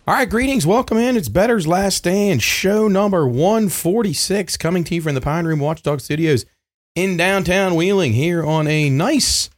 All right, greetings. Welcome in. It's Bettor's Last Stand, show number 146, coming to you from the Pine Room Watchdog Studios in downtown Wheeling here on a nice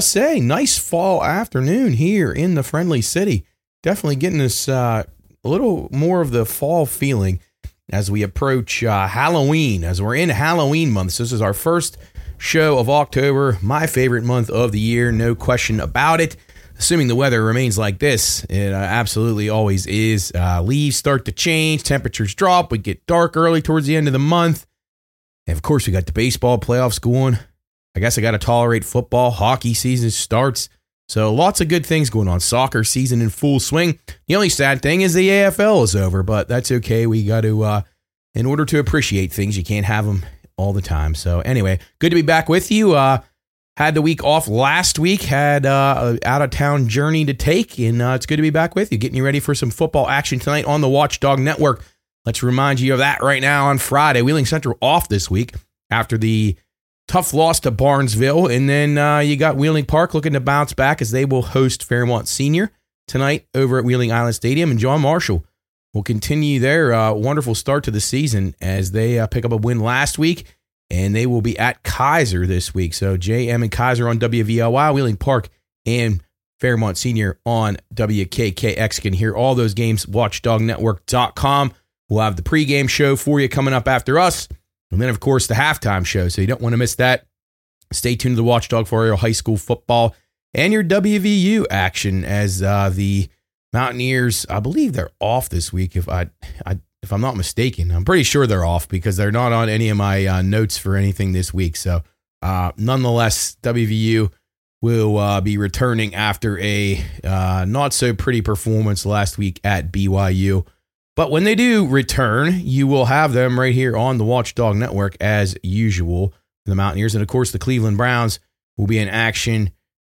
fall afternoon here in the friendly city. Definitely getting us a little more of the fall feeling as we approach Halloween, as we're in Halloween month. So this is our first show of October, my favorite month of the year, no question about it. Assuming the weather remains like this, it absolutely always is. Leaves start to change, temperatures drop, we get dark early towards the end of the month. And of course, we got the baseball playoffs going. I guess I got to tolerate football. Hockey season starts. So lots of good things going on. Soccer season in full swing. The only sad thing is the AFL is over, but that's okay. We got to, in order to appreciate things, you can't have them all the time. So anyway, good to be back with you. Had the week off last week, had an out-of-town journey to take, and it's good to be back with you, getting you ready for some football action tonight on the Watchdog Network. Let's remind you of that right now on Friday. Wheeling Central off this week after the tough loss to Barnesville, and then you got Wheeling Park looking to bounce back as they will host Fairmont Senior tonight over at Wheeling Island Stadium, and John Marshall will continue their wonderful start to the season as they pick up a win last week. And they will be at Kaiser this week. So JM and Kaiser on WVLY, Wheeling Park, and Fairmont Senior on WKKX. You can hear all those games, watchdognetwork.com. We'll have the pregame show for you coming up after us. And then, of course, the halftime show. So you don't want to miss that. Stay tuned to the Watchdog for your high school football and your WVU action as the Mountaineers, I believe they're off this week. If I'm not mistaken, I'm pretty sure they're off because they're not on any of my notes for anything this week. So nonetheless, WVU will be returning after a not so pretty performance last week at BYU. But when they do return, you will have them right here on the Watchdog Network as usual, the Mountaineers. And of course, the Cleveland Browns will be in action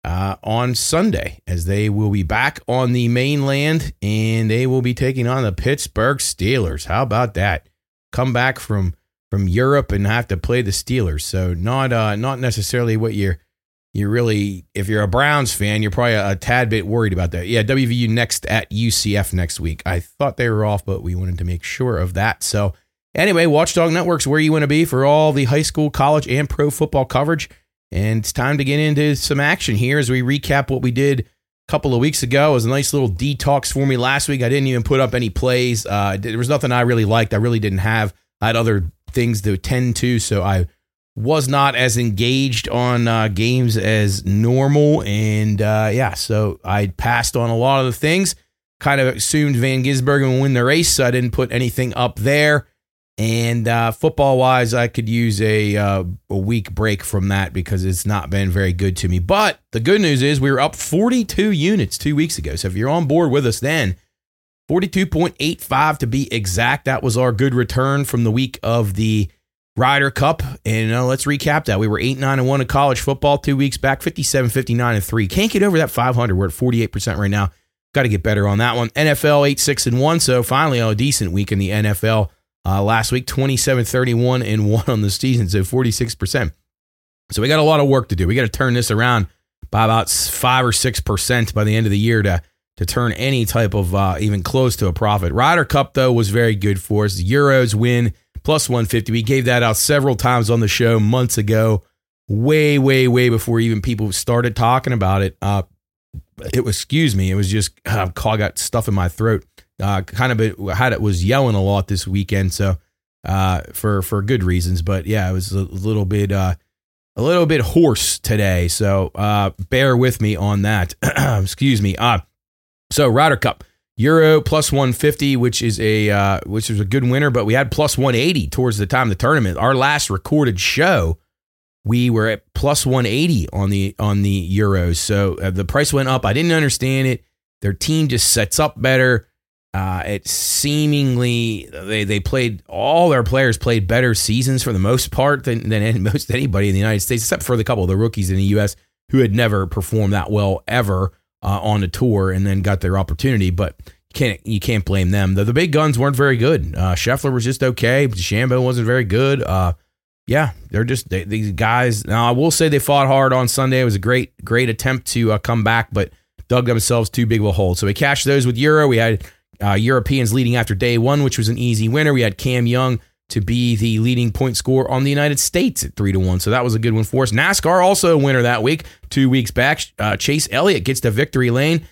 on Sunday as they will be back on the mainland and they will be taking on the Pittsburgh Steelers. How about that? Come back from Europe and have to play the Steelers. So not necessarily what you're really, if you're a Browns fan, you're probably a tad bit worried about that. Yeah, WVU next at UCF next week. I thought they were off, but we wanted to make sure of that. So anyway, Watchdog Network's where you want to be for all the high school, college, and pro football coverage. And it's time to get into some action here as we recap what we did a couple of weeks ago. It was a nice little detox for me last week. I didn't even put up any plays. There was nothing I really liked. I really didn't have. I had other things to attend to, so I was not as engaged on games as normal. And so I passed on a lot of the things. Kind of assumed Van Gisbergen would win the race, so I didn't put anything up there. And football-wise, I could use a week break from that because it's not been very good to me. But the good news is we were up 42 units 2 weeks ago. So if you're on board with us then, 42.85 to be exact, that was our good return from the week of the Ryder Cup. And let's recap that. We were 8-9-1 in college football 2 weeks back, 57-59-3. Can't get over that 500. We're at 48% right now. Got to get better on that one. NFL 8-6-1. So finally, a decent week in the NFL. Last week, 27-31-1 on the season, so 46%. So we got a lot of work to do. We got to turn this around by about 5 or 6% by the end of the year to turn any type of even close to a profit. Ryder Cup, though, was very good for us. The Euros win, plus 150. We gave that out several times on the show months ago, way before even people started talking about it. It was just, I got stuff in my throat. Was yelling a lot this weekend, so for good reasons. But yeah, it was a little bit hoarse today, so bear with me on that. Excuse me. So Ryder Cup Euro plus 150, which is a good winner, but we had plus 180 towards the time of the tournament. Our last recorded show, we were at plus 180 on the Euros, so the price went up. I didn't understand it. Their team just sets up better. It seemingly they played, all their players played better seasons for the most part than most anybody in the United States, except for the couple of the rookies in the U.S. who had never performed that well ever on a tour and then got their opportunity. But you can't blame them. The big guns weren't very good. Scheffler was just okay. DeChambeau wasn't very good. They're just these guys. Now I will say they fought hard on Sunday. It was a great attempt to come back, but dug themselves too big of a hole. So we cashed those with Euro. We had Europeans leading after day one, which was an easy winner. We had Cam Young to be the leading point scorer on the United States at 3-1. So that was a good one for us. NASCAR also a winner that week. 2 weeks back, Chase Elliott gets to victory lane.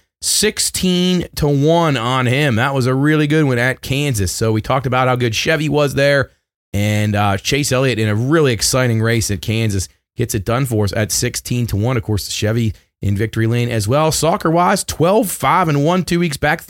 16-1 on him. That was a really good one at Kansas. So we talked about how good Chevy was there. And Chase Elliott in a really exciting race at Kansas gets it done for us at 16-1. Of course, Chevy in victory lane as well. Soccer-wise, 12-5-1 2 weeks back,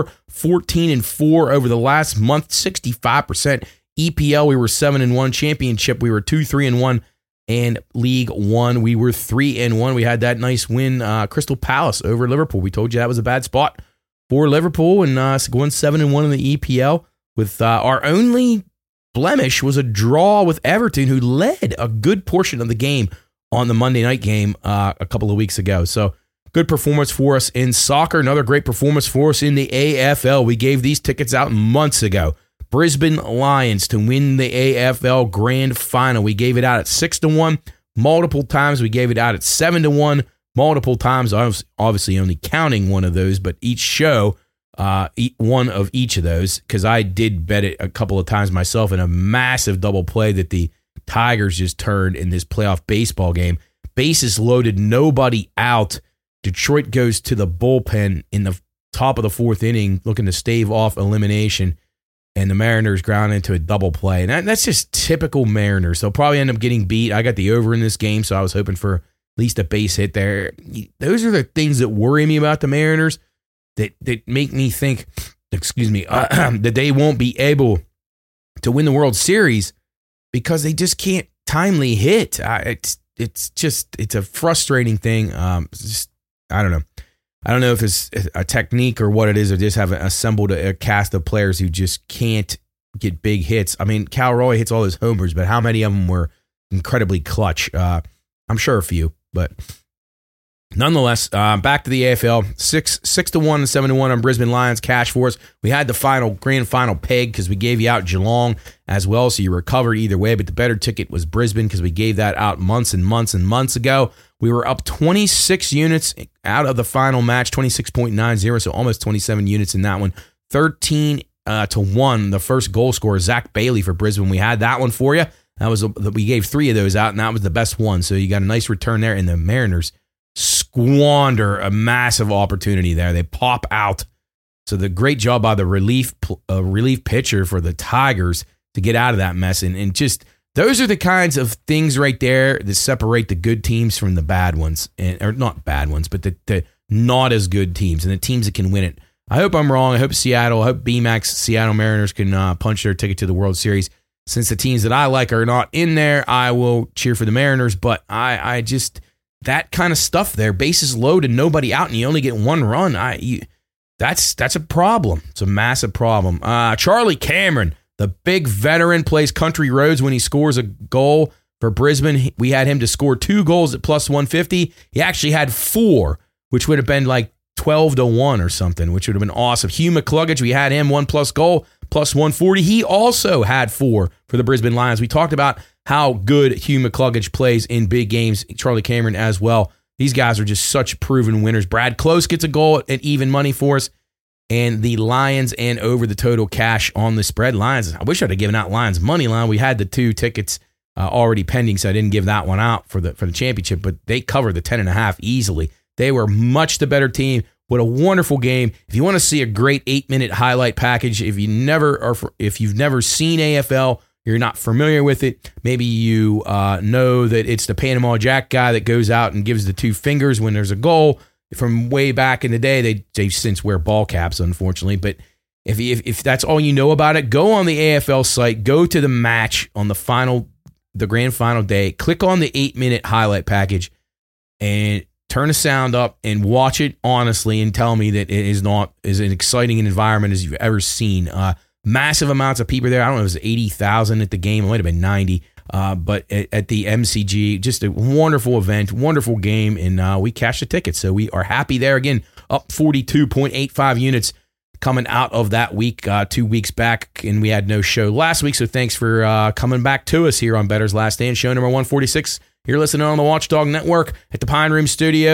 34-14-4 over the last month, 65%. EPL, we were 7-1. Championship, we were 2-3-1. And League One, we were 3-1. We had that nice win, Crystal Palace over Liverpool. We told you that was a bad spot for Liverpool, and going 7-1 in the EPL. With our only blemish was a draw with Everton, who led a good portion of the game on the Monday night game a couple of weeks ago. So good performance for us in soccer. Another great performance for us in the AFL. We gave these tickets out months ago. Brisbane Lions to win the AFL Grand Final. We gave it out at 6-1. Multiple times we gave it out at 7-1. Multiple times, obviously only counting one of those, but each show, one of each of those, because I did bet it a couple of times myself in a massive double play that the Tigers just turned in this playoff baseball game. Bases loaded, nobody out. Detroit goes to the bullpen in the top of the fourth inning, looking to stave off elimination. And the Mariners ground into a double play. And that's just typical Mariners. They'll probably end up getting beat. I got the over in this game, so I was hoping for at least a base hit there. Those are the things that worry me about the Mariners that make me think, that they won't be able to win the World Series because they just can't timely hit. It's a frustrating thing. I don't know. I don't know if it's a technique or what it is, or just have assembled a cast of players who just can't get big hits. I mean, Cal Roy hits all his homers, but how many of them were incredibly clutch? I'm sure a few, but nonetheless, back to the AFL, 6-1 and 7-1 on Brisbane Lions cash for us. We had the grand final peg because we gave you out Geelong as well, so you recovered either way, but the better ticket was Brisbane because we gave that out months and months and months ago. We were up 26 units out of the final match, 26.90, so almost 27 units in that one. 13-1, the first goal scorer, Zach Bailey for Brisbane. We had that one for you. We gave 3 of those out, and that was the best one. So you got a nice return there, and the Mariners squander a massive opportunity there. They pop out. So the great job by the relief pitcher for the Tigers to get out of that mess, and just those are the kinds of things right there that separate the good teams from the bad ones, or not bad ones, but the not as good teams and the teams that can win it. I hope I'm wrong. I hope BMAX Seattle Mariners can punch their ticket to the World Series. Since the teams that I like are not in there, I will cheer for the Mariners, but I just, that kind of stuff there, bases loaded, nobody out, and you only get one run, that's a problem. It's a massive problem. Charlie Cameron, the big veteran, plays country roads when he scores a goal for Brisbane. We had him to score 2 goals at plus 150. He actually had 4, which would have been like 12-1 or something, which would have been awesome. Hugh McCluggage, we had him 1+ goal, plus 140. He also had 4 for the Brisbane Lions. We talked about how good Hugh McCluggage plays in big games. Charlie Cameron as well. These guys are just such proven winners. Brad Close gets a goal at even money for us. And the Lions and over the total cash on the spread. Lions, I wish I'd have given out Lions money line. We had the 2 tickets already pending, so I didn't give that one out for the championship, but they covered the 10.5 easily. They were much the better team. What a wonderful game. If you want to see a great 8-minute highlight package, if you've never seen AFL, you're not familiar with it, maybe you know that it's the Panama Jack guy that goes out and gives the 2 fingers when there's a goal. From way back in the day, they since wear ball caps, unfortunately. But if that's all you know about it, go on the AFL site, go to the match on the grand final day, click on the 8-minute highlight package, and turn the sound up and watch it honestly, and tell me that it is not as an exciting an environment as you've ever seen. Massive amounts of people there. I don't know if it was 80,000 at the game. It might have been 90. But at the MCG, just a wonderful event, wonderful game, and we cashed the tickets. So we are happy there. Again, up 42.85 units coming out of that week, 2 weeks back, and we had no show last week. So thanks for coming back to us here on Bettor's Last Stand, show number 146. You're listening on the Watchdog Network at the Pine Room Studios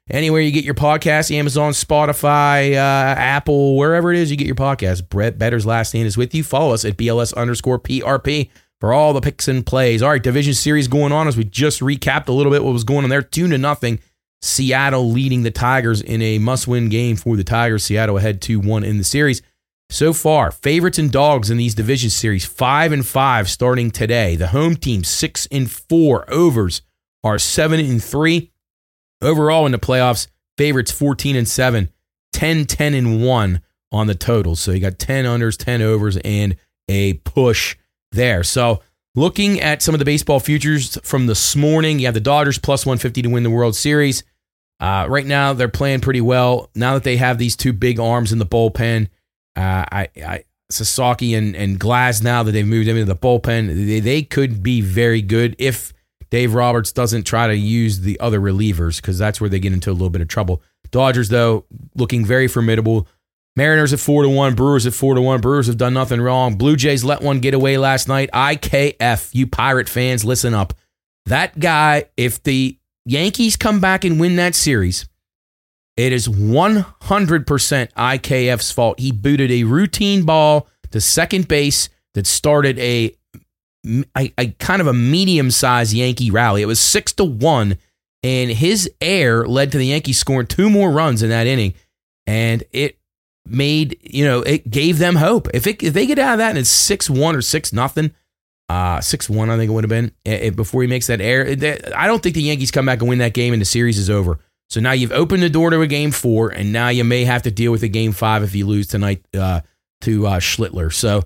Anywhere you get your podcasts, Amazon, Spotify, Apple, wherever it is you get your podcasts. Brett Better's Last Stand is with you. Follow us at BLS_PRP for all the picks and plays. All right, division series going on as we just recapped a little bit what was going on there. 2-0. Seattle leading the Tigers in a must-win game for the Tigers. Seattle ahead 2-1 in the series. So far, favorites and dogs in these division series, 5-5 starting today. The home team, 6-4. Overs are 7-3. Overall in the playoffs, favorites 14-7, 10-10-1 on the totals. So you got 10 unders, 10 overs, and a push there. So looking at some of the baseball futures from this morning, you have the Dodgers plus 150 to win the World Series. Right now, they're playing pretty well. Now that they have these two big arms in the bullpen, Sasaki and Glass, now that they've moved them into the bullpen, they could be very good if Dave Roberts doesn't try to use the other relievers, because that's where they get into a little bit of trouble. Dodgers, though, looking very formidable. Mariners at 4-1, Brewers at 4-1. Brewers have done nothing wrong. Blue Jays let one get away last night. IKF, you Pirate fans, listen up. That guy, if the Yankees come back and win that series, it is 100% IKF's fault. He booted a routine ball to second base that started a kind of a medium-sized Yankee rally. It was 6-1, and his error led to the Yankees scoring 2 more runs in that inning, and it made, it gave them hope. If they get out of that and it's 6-1 or 6-0, 6-1 I think it would have been, before he makes that error, I don't think the Yankees come back and win that game and the series is over. So now you've opened the door to a game 4, and now you may have to deal with a game 5 if you lose tonight to Schlittler. So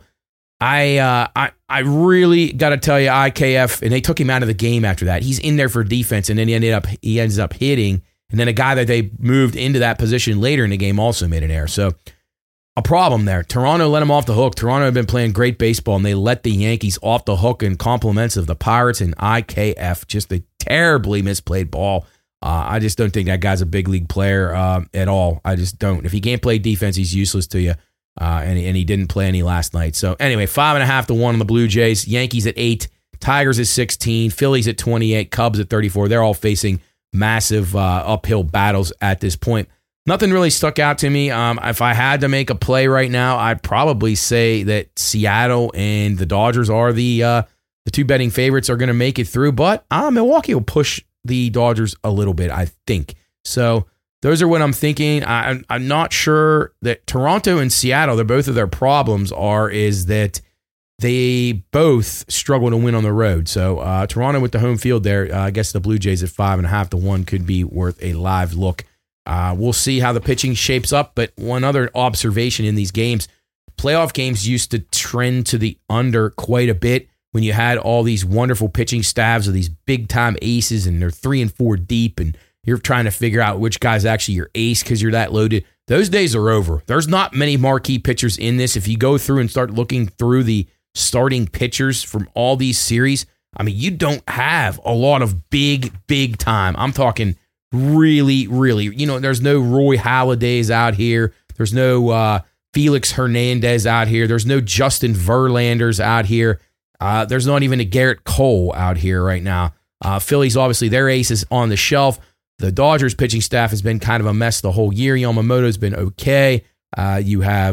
I really got to tell you, IKF, and they took him out of the game after that. He's in there for defense, and then he ends up hitting, and then a guy that they moved into that position later in the game also made an error. So a problem there. Toronto let him off the hook. Toronto had been playing great baseball, and they let the Yankees off the hook in compliments of the Pirates and IKF. Just a terribly misplayed ball. I just don't think that guy's a big league player at all. I just don't. If he can't play defense, he's useless to you. And he didn't play any last night. So anyway, 5.5-1 on the Blue Jays. Yankees at 8, Tigers at 16, Phillies at 28, Cubs at 34. They're all facing massive uphill battles at this point. Nothing really stuck out to me. If I had to make a play right now, I'd probably say that Seattle and the Dodgers are the 2 betting favorites are going to make it through. But Milwaukee will push the Dodgers a little bit, I think. So those are what I'm thinking. I'm not sure that Toronto and Seattle, both of their problems is that they both struggle to win on the road. So Toronto with the home field there, I guess the Blue Jays at 5.5-1 could be worth a live look. We'll see how the pitching shapes up. But one other observation in these games, playoff games used to trend to the under quite a bit when you had all these wonderful pitching staffs of these big-time aces, and they're 3 and 4 deep, and you're trying to figure out which guy's actually your ace because you're that loaded. Those days are over. There's not many marquee pitchers in this. If you go through and start looking through the starting pitchers from all these series, you don't have a lot of big time. I'm talking really, there's no Roy Halladay's out here. There's no Felix Hernandez out here. There's no Justin Verlanders out here. There's not even a Garrett Cole out here right now. Phillies, obviously, their ace is on the shelf. The Dodgers pitching staff has been kind of a mess the whole year. Yamamoto's been okay. You have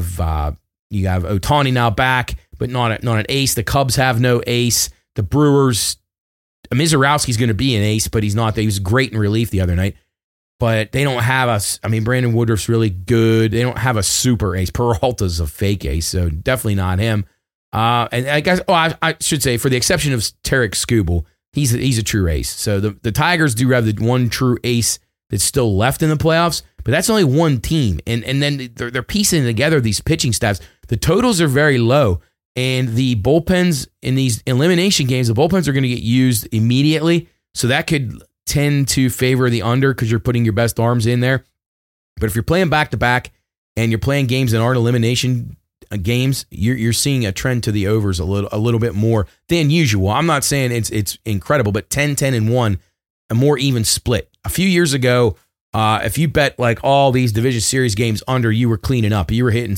Ohtani now back, but not an ace. The Cubs have no ace. The Brewers, Mizorowski's going to be an ace, but he's not. He was great in relief the other night. But they don't have Brandon Woodruff's really good. They don't have a super ace. Peralta's a fake ace, so definitely not him. And I guess, I should say, for the exception of Tarek Skubal, he's a true ace. So the Tigers do have the one true ace that's still left in the playoffs, but that's only one team. And then they're piecing together these pitching staffs. The totals are very low, and the bullpens in these elimination games, the bullpens are going to get used immediately. So that could tend to favor the under because you're putting your best arms in there. But if you're playing back-to-back and you're playing games that aren't elimination games, you're seeing a trend to the overs a little bit more than usual. I'm not saying it's incredible, but 10-10-1, a more even split. A few years ago, if you bet like all these division series games under, you were cleaning up. You were hitting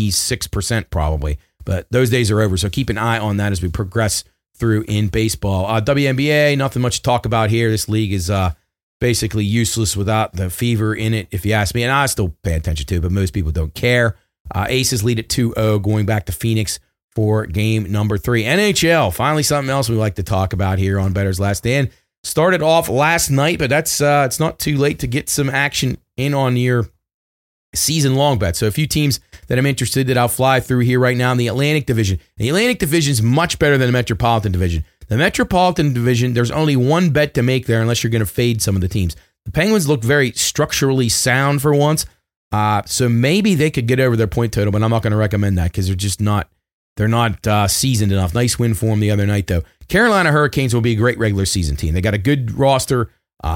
76% probably, but those days are over. So keep an eye on that as we progress through in baseball. WNBA, nothing much to talk about here. This league is basically useless without the fever in it, if you ask me. And I still pay attention to it, but most people don't care. Aces lead at 2-0, going back to Phoenix for game number 3. NHL, finally something else we like to talk about here on Bettor's Last Stand. Started off last night, but that's it's not too late to get some action in on your season-long bet. So a few teams that I'm interested that I'll fly through here right now in the Atlantic Division. The Atlantic Division is much better than the Metropolitan Division. The Metropolitan Division, there's only one bet to make there unless you're going to fade some of the teams. The Penguins look very structurally sound for once, so maybe they could get over their point total, but I'm not going to recommend that because they're not seasoned enough. Nice win for them the other night, though. Carolina Hurricanes will be a great regular season team. They got a good roster.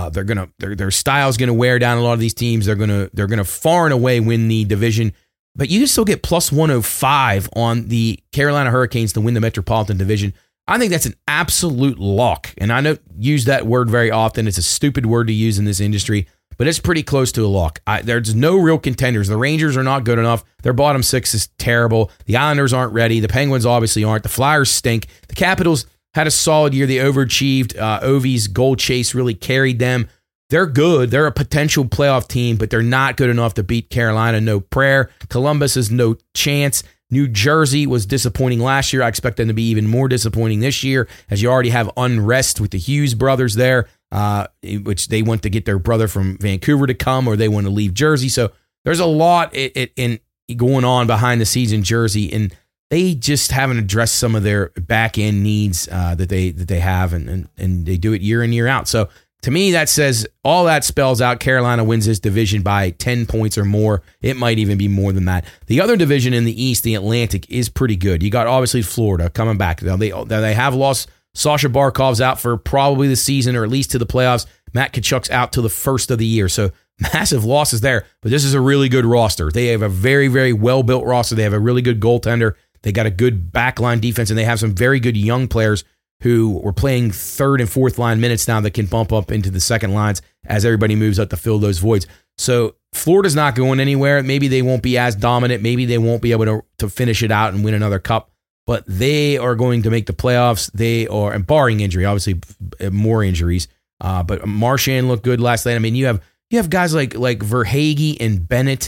Their style's gonna wear down a lot of these teams. They're gonna far and away win the division, but you can still get plus 105 on the Carolina Hurricanes to win the Metropolitan Division. I think that's an absolute lock, and I don't use that word very often. It's a stupid word to use in this industry, but it's pretty close to a lock. There's no real contenders. The Rangers are not good enough. Their bottom 6 is terrible. The Islanders aren't ready. The Penguins obviously aren't. The Flyers stink. The Capitals had a solid year. They overachieved. Ovi's goal chase really carried them. They're good. They're a potential playoff team, but they're not good enough to beat Carolina. No prayer. Columbus has no chance. New Jersey was disappointing last year. I expect them to be even more disappointing this year, as you already have unrest with the Hughes brothers there, which they want to get their brother from Vancouver to come, or they want to leave Jersey. So there's a lot in going on behind the scenes in Jersey, and they just haven't addressed some of their back end needs that they have, and they do it year in, year out. So to me, that says all that spells out Carolina wins this division by 10 points or more. It might even be more than that. The other division in the East, the Atlantic, is pretty good. You got obviously Florida coming back. Now they have lost Sasha Barkov's out for probably the season or at least to the playoffs. Matt Tkachuk's out till the first of the year. So massive losses there, but this is a really good roster. They have a very, very well-built roster. They have a really good goaltender. They got a good backline defense, and they have some very good young players who were playing third and fourth line minutes now that can bump up into the second lines as everybody moves up to fill those voids. So Florida's not going anywhere. Maybe they won't be as dominant. Maybe they won't be able to finish it out and win another cup, but they are going to make the playoffs. They are, and barring injury, obviously more injuries, but Marchand looked good last night. I mean, you have guys like Verhaeghe and Bennett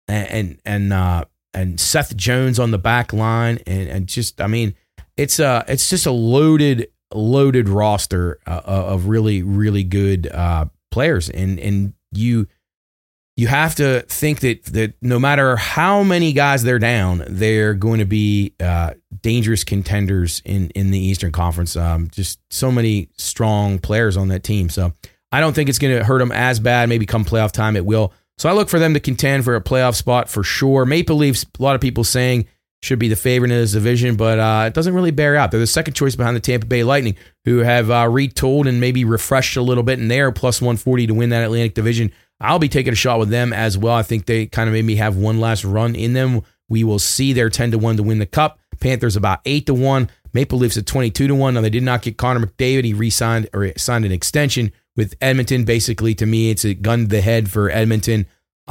and Seth Jones on the back line, and just, I mean, it's just a loaded roster of really, really good players, and you have to think that no matter how many guys they're down, they're going to be dangerous contenders in the Eastern Conference. Just so many strong players on that team, so I don't think it's going to hurt them as bad. Maybe come playoff time, it will. So I look for them to contend for a playoff spot for sure. Maple Leafs, a lot of people saying, should be the favorite in this division, but it doesn't really bear out. They're the second choice behind the Tampa Bay Lightning, who have retooled and maybe refreshed a little bit, and they are plus 140 to win that Atlantic Division. I'll be taking a shot with them as well. I think they kind of maybe have one last run in them. We will see. They're 10-1 to win the Cup. Panthers about 8-1. Maple Leafs at 22-1. Now, they did not get Connor McDavid. He re-signed or signed an extension with Edmonton. Basically, to me, it's a gun to the head for Edmonton.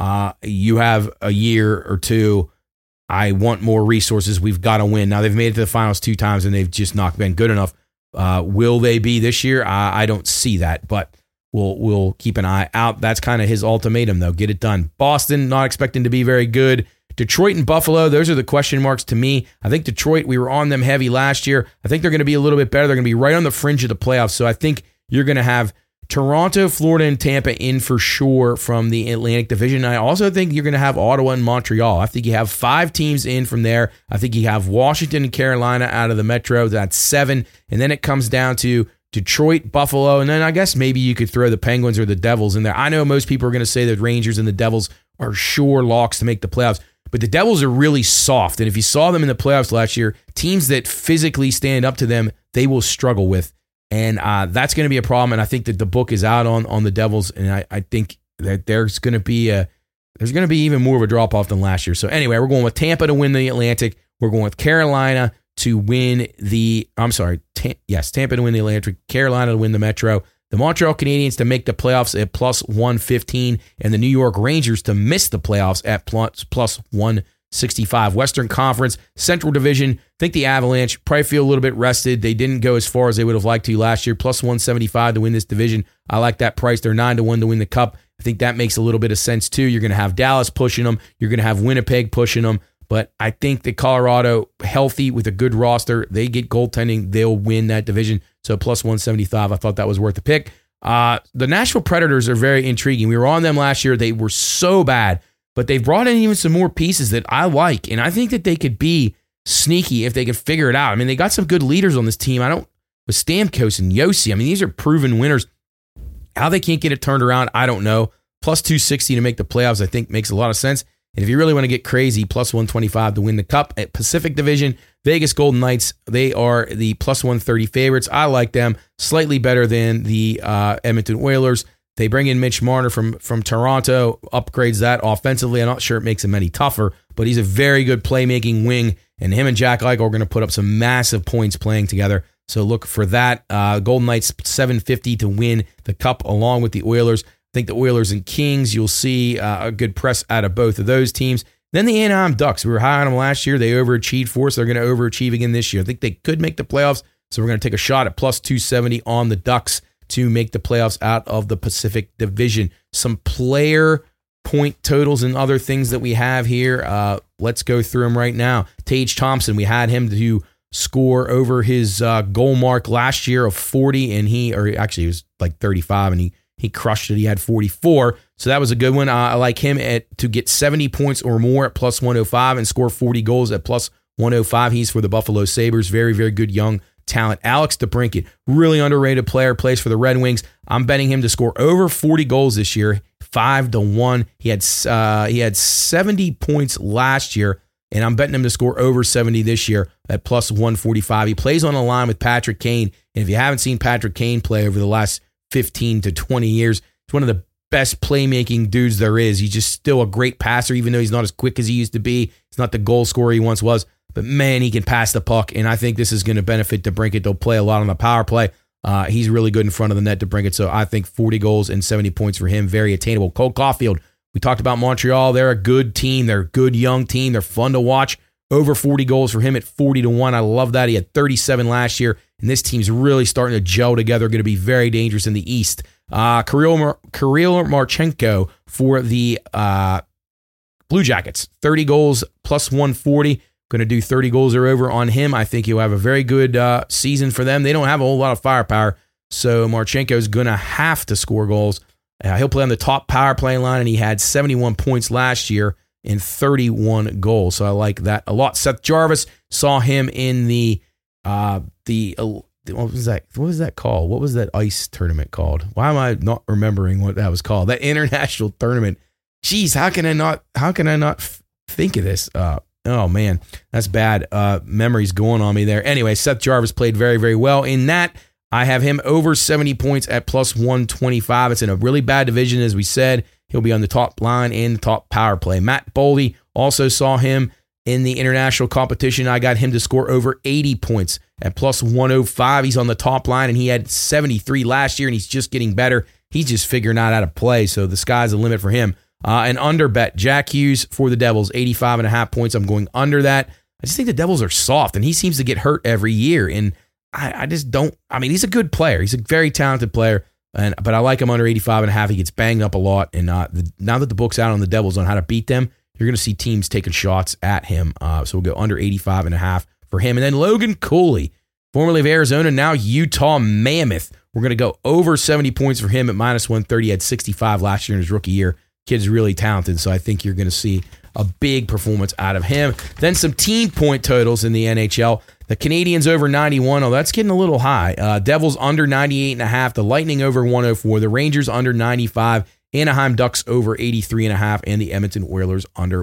You have a year or two. I want more resources. We've got to win. Now, they've made it to the finals 2 times, and they've just not been good enough. Will they be this year? I don't see that, but we'll keep an eye out. That's kind of his ultimatum, though. Get it done. Boston, not expecting to be very good. Detroit and Buffalo, those are the question marks to me. I think Detroit, we were on them heavy last year. I think they're going to be a little bit better. They're going to be right on the fringe of the playoffs. So I think you're going to have Toronto, Florida, and Tampa in for sure from the Atlantic Division. I also think you're going to have Ottawa and Montreal. I think you have 5 teams in from there. I think you have Washington and Carolina out of the Metro. That's 7. And then it comes down to Detroit, Buffalo, and then I guess maybe you could throw the Penguins or the Devils in there. I know most people are going to say that Rangers and the Devils are sure locks to make the playoffs, but the Devils are really soft. And if you saw them in the playoffs last year, teams that physically stand up to them, they will struggle with. And that's going to be a problem. And I think that the book is out on the Devils. And I think that there's going to be even more of a drop off than last year. So anyway, we're going with Tampa to win the Atlantic. We're going with Carolina to win Tampa to win the Atlantic, Carolina to win the Metro, the Montreal Canadiens to make the playoffs at plus 115, and the New York Rangers to miss the playoffs at plus 1 65. Western Conference, Central Division. I think the Avalanche probably feel a little bit rested. They didn't go as far as they would have liked to last year. Plus 175 to win this division. I like that price. They're 9-1 to win the Cup. I think that makes a little bit of sense too. You're going to have Dallas pushing them. You're going to have Winnipeg pushing them. But I think that Colorado, healthy with a good roster, they get goaltending, they'll win that division. So plus 175, I thought that was worth the pick. The Nashville Predators are very intriguing. We were on them last year. They were so bad, but they've brought in even some more pieces that I like. And I think that they could be sneaky if they could figure it out. I mean, they got some good leaders on this team. With Stamkos and Yossi, I mean, these are proven winners. How they can't get it turned around, I don't know. Plus 260 to make the playoffs, I think makes a lot of sense. And if you really want to get crazy, plus 125 to win the Cup. At Pacific Division, Vegas Golden Knights, they are the plus 130 favorites. I like them slightly better than the Edmonton Oilers. They bring in Mitch Marner from Toronto, upgrades that offensively. I'm not sure it makes him any tougher, but he's a very good playmaking wing, and him and Jack Eichel are going to put up some massive points playing together. So look for that. Golden Knights, 750 to win the Cup along with the Oilers. I think the Oilers and Kings, you'll see a good press out of both of those teams. Then the Anaheim Ducks, we were high on them last year. They overachieved for us. They're going to overachieve again this year. I think they could make the playoffs, so we're going to take a shot at plus 270 on the Ducks to make the playoffs out of the Pacific Division. Some player point totals and other things that we have here. Let's go through them right now. Tage Thompson, we had him to score over his goal mark last year of 40, and he was like 35, and he crushed it. He had 44, so that was a good one. I like him to get 70 points or more at plus 105 and score 40 goals at plus 105. He's for the Buffalo Sabres. Very, very good young talent. Alex DeBrincat, really underrated player, plays for the Red Wings. I'm betting him to score over 40 goals this year, 5-1. He had 70 points last year, and I'm betting him to score over 70 this year at plus 145. He plays on a line with Patrick Kane, and if you haven't seen Patrick Kane play over the last 15 to 20 years, he's one of the best playmaking dudes there is. He's just still a great passer, even though he's not as quick as he used to be. He's not the goal scorer he once was, but man, he can pass the puck, and I think this is going to benefit DeBrincat. They'll play a lot on the power play. He's really good in front of the net, DeBrincat, so I think 40 goals and 70 points for him, very attainable. Cole Caulfield, we talked about Montreal. They're a good team. They're a good young team. They're fun to watch. Over 40 goals for him at 40-1. I love that. He had 37 last year, and this team's really starting to gel together. Going to be very dangerous in the East. Kirill Marchenko for the Blue Jackets. 30 goals plus 140. Going to do 30 goals or over on him. I think he'll have a very good season for them. They don't have a whole lot of firepower, so Marchenko is going to have to score goals. He'll play on the top power play line, and he had 71 points last year and 31 goals. So I like that a lot. Seth Jarvis, saw him in the what was that? What was that called? What was that ice tournament called? Why am I not remembering what that was called? That international tournament. Jeez, how can I not think of this? Oh man, that's bad. Memories going on me there. Anyway, Seth Jarvis played very, very well in that. I have him over 70 points at plus 125. It's in a really bad division, as we said. He'll be on the top line and the top power play. Matt Boldy, also saw him in the international competition. I got him to score over 80 points at plus 105. He's on the top line, and he had 73 last year, and he's just getting better. He's just figuring out how to play, so the sky's the limit for him. An under bet, Jack Hughes for the Devils, 85.5 points. I'm going under that. I just think the Devils are soft, and he seems to get hurt every year, and I just don't. I mean, he's a good player. He's a very talented player. But I like him under 85.5. He gets banged up a lot. And now that the book's out on the Devils on how to beat them, you're going to see teams taking shots at him. So we'll go under 85.5 for him. And then Logan Cooley, formerly of Arizona, now Utah Mammoth. We're going to go over 70 points for him at minus 130. He had 65 last year in his rookie year. Kid's really talented. So I think you're going to see a big performance out of him. Then some team point totals in the NHL. The Canadiens over 91. Oh, that's getting a little high. Devils under 98.5. The Lightning over 104. The Rangers under 95. Anaheim Ducks over 83.5. And the Edmonton Oilers under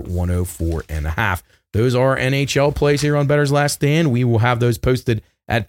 104.5. Those are NHL plays here on Bettor's Last Stand. We will have those posted at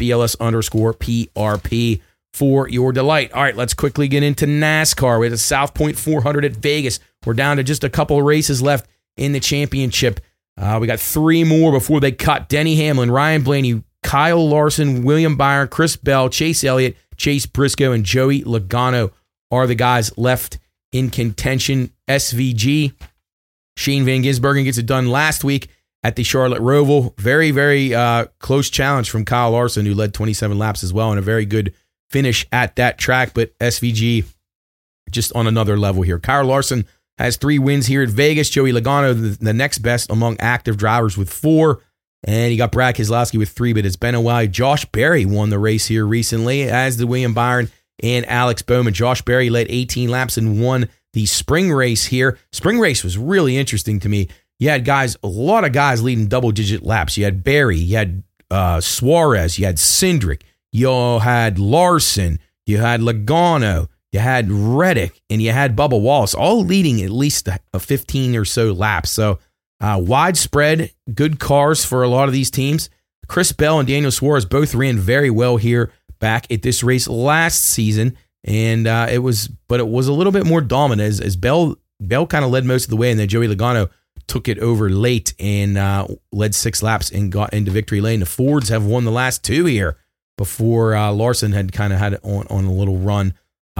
BLS_PRP for your delight. All right, let's quickly get into NASCAR. We have the South Point 400 at Vegas. We're down to just a couple of races left in the championship. We got three more before they cut. Denny Hamlin, Ryan Blaney, Kyle Larson, William Byron, Chris Bell, Chase Elliott, Chase Briscoe, and Joey Logano are the guys left in contention. SVG, Shane Van Gisbergen gets it done last week at the Charlotte Roval. Very, very close challenge from Kyle Larson, who led 27 laps as well, and a very good finish at that track. But SVG just on another level here. Kyle Larson has 3 wins here at Vegas. Joey Logano, the next best among active drivers with 4. And you got Brad Keselowski with 3, but it's been a while. Josh Berry won the race here recently, as did William Byron and Alex Bowman. Josh Berry led 18 laps and won the spring race here. Spring race was really interesting to me. You had a lot of guys leading double-digit laps. You had Berry, you had Suarez, you had Cindric, you had Larson, you had Logano, you had Reddick, and you had Bubba Wallace, all leading at least a 15 or so laps. So widespread, good cars for a lot of these teams. Chris Bell and Daniel Suarez both ran very well here back at this race last season, and it was a little bit more dominant as Bell kind of led most of the way, and then Joey Logano took it over late and led 6 laps and got into victory lane. The Fords have won the last 2 here before Larson had kind of had it on a little run.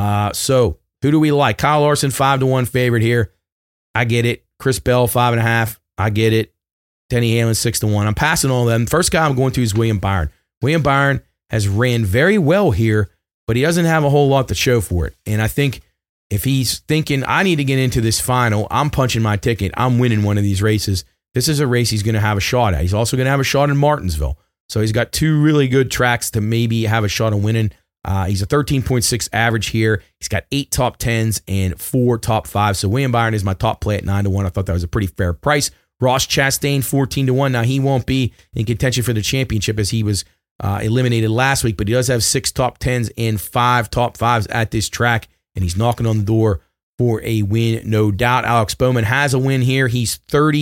So who do we like? Kyle Larson, 5-1 favorite here. I get it. Chris Bell, 5.5. I get it. Denny Hamlin, 6-1. I'm passing all of them. First guy I'm going to is William Byron. William Byron has ran very well here, but he doesn't have a whole lot to show for it. And I think if he's thinking, I need to get into this final, I'm punching my ticket, I'm winning one of these races, this is a race he's going to have a shot at. He's also going to have a shot in Martinsville. So he's got 2 really good tracks to maybe have a shot of winning. He's a 13.6 average here. He's got 8 top 10s and 4 top 5s. So William Byron is my top play at 9-1. I thought that was a pretty fair price. Ross Chastain, 14-1. Now, he won't be in contention for the championship as he was eliminated last week, but he does have 6 top 10s and 5 top 5s at this track, and he's knocking on the door for a win, no doubt. Alex Bowman has a win here. He's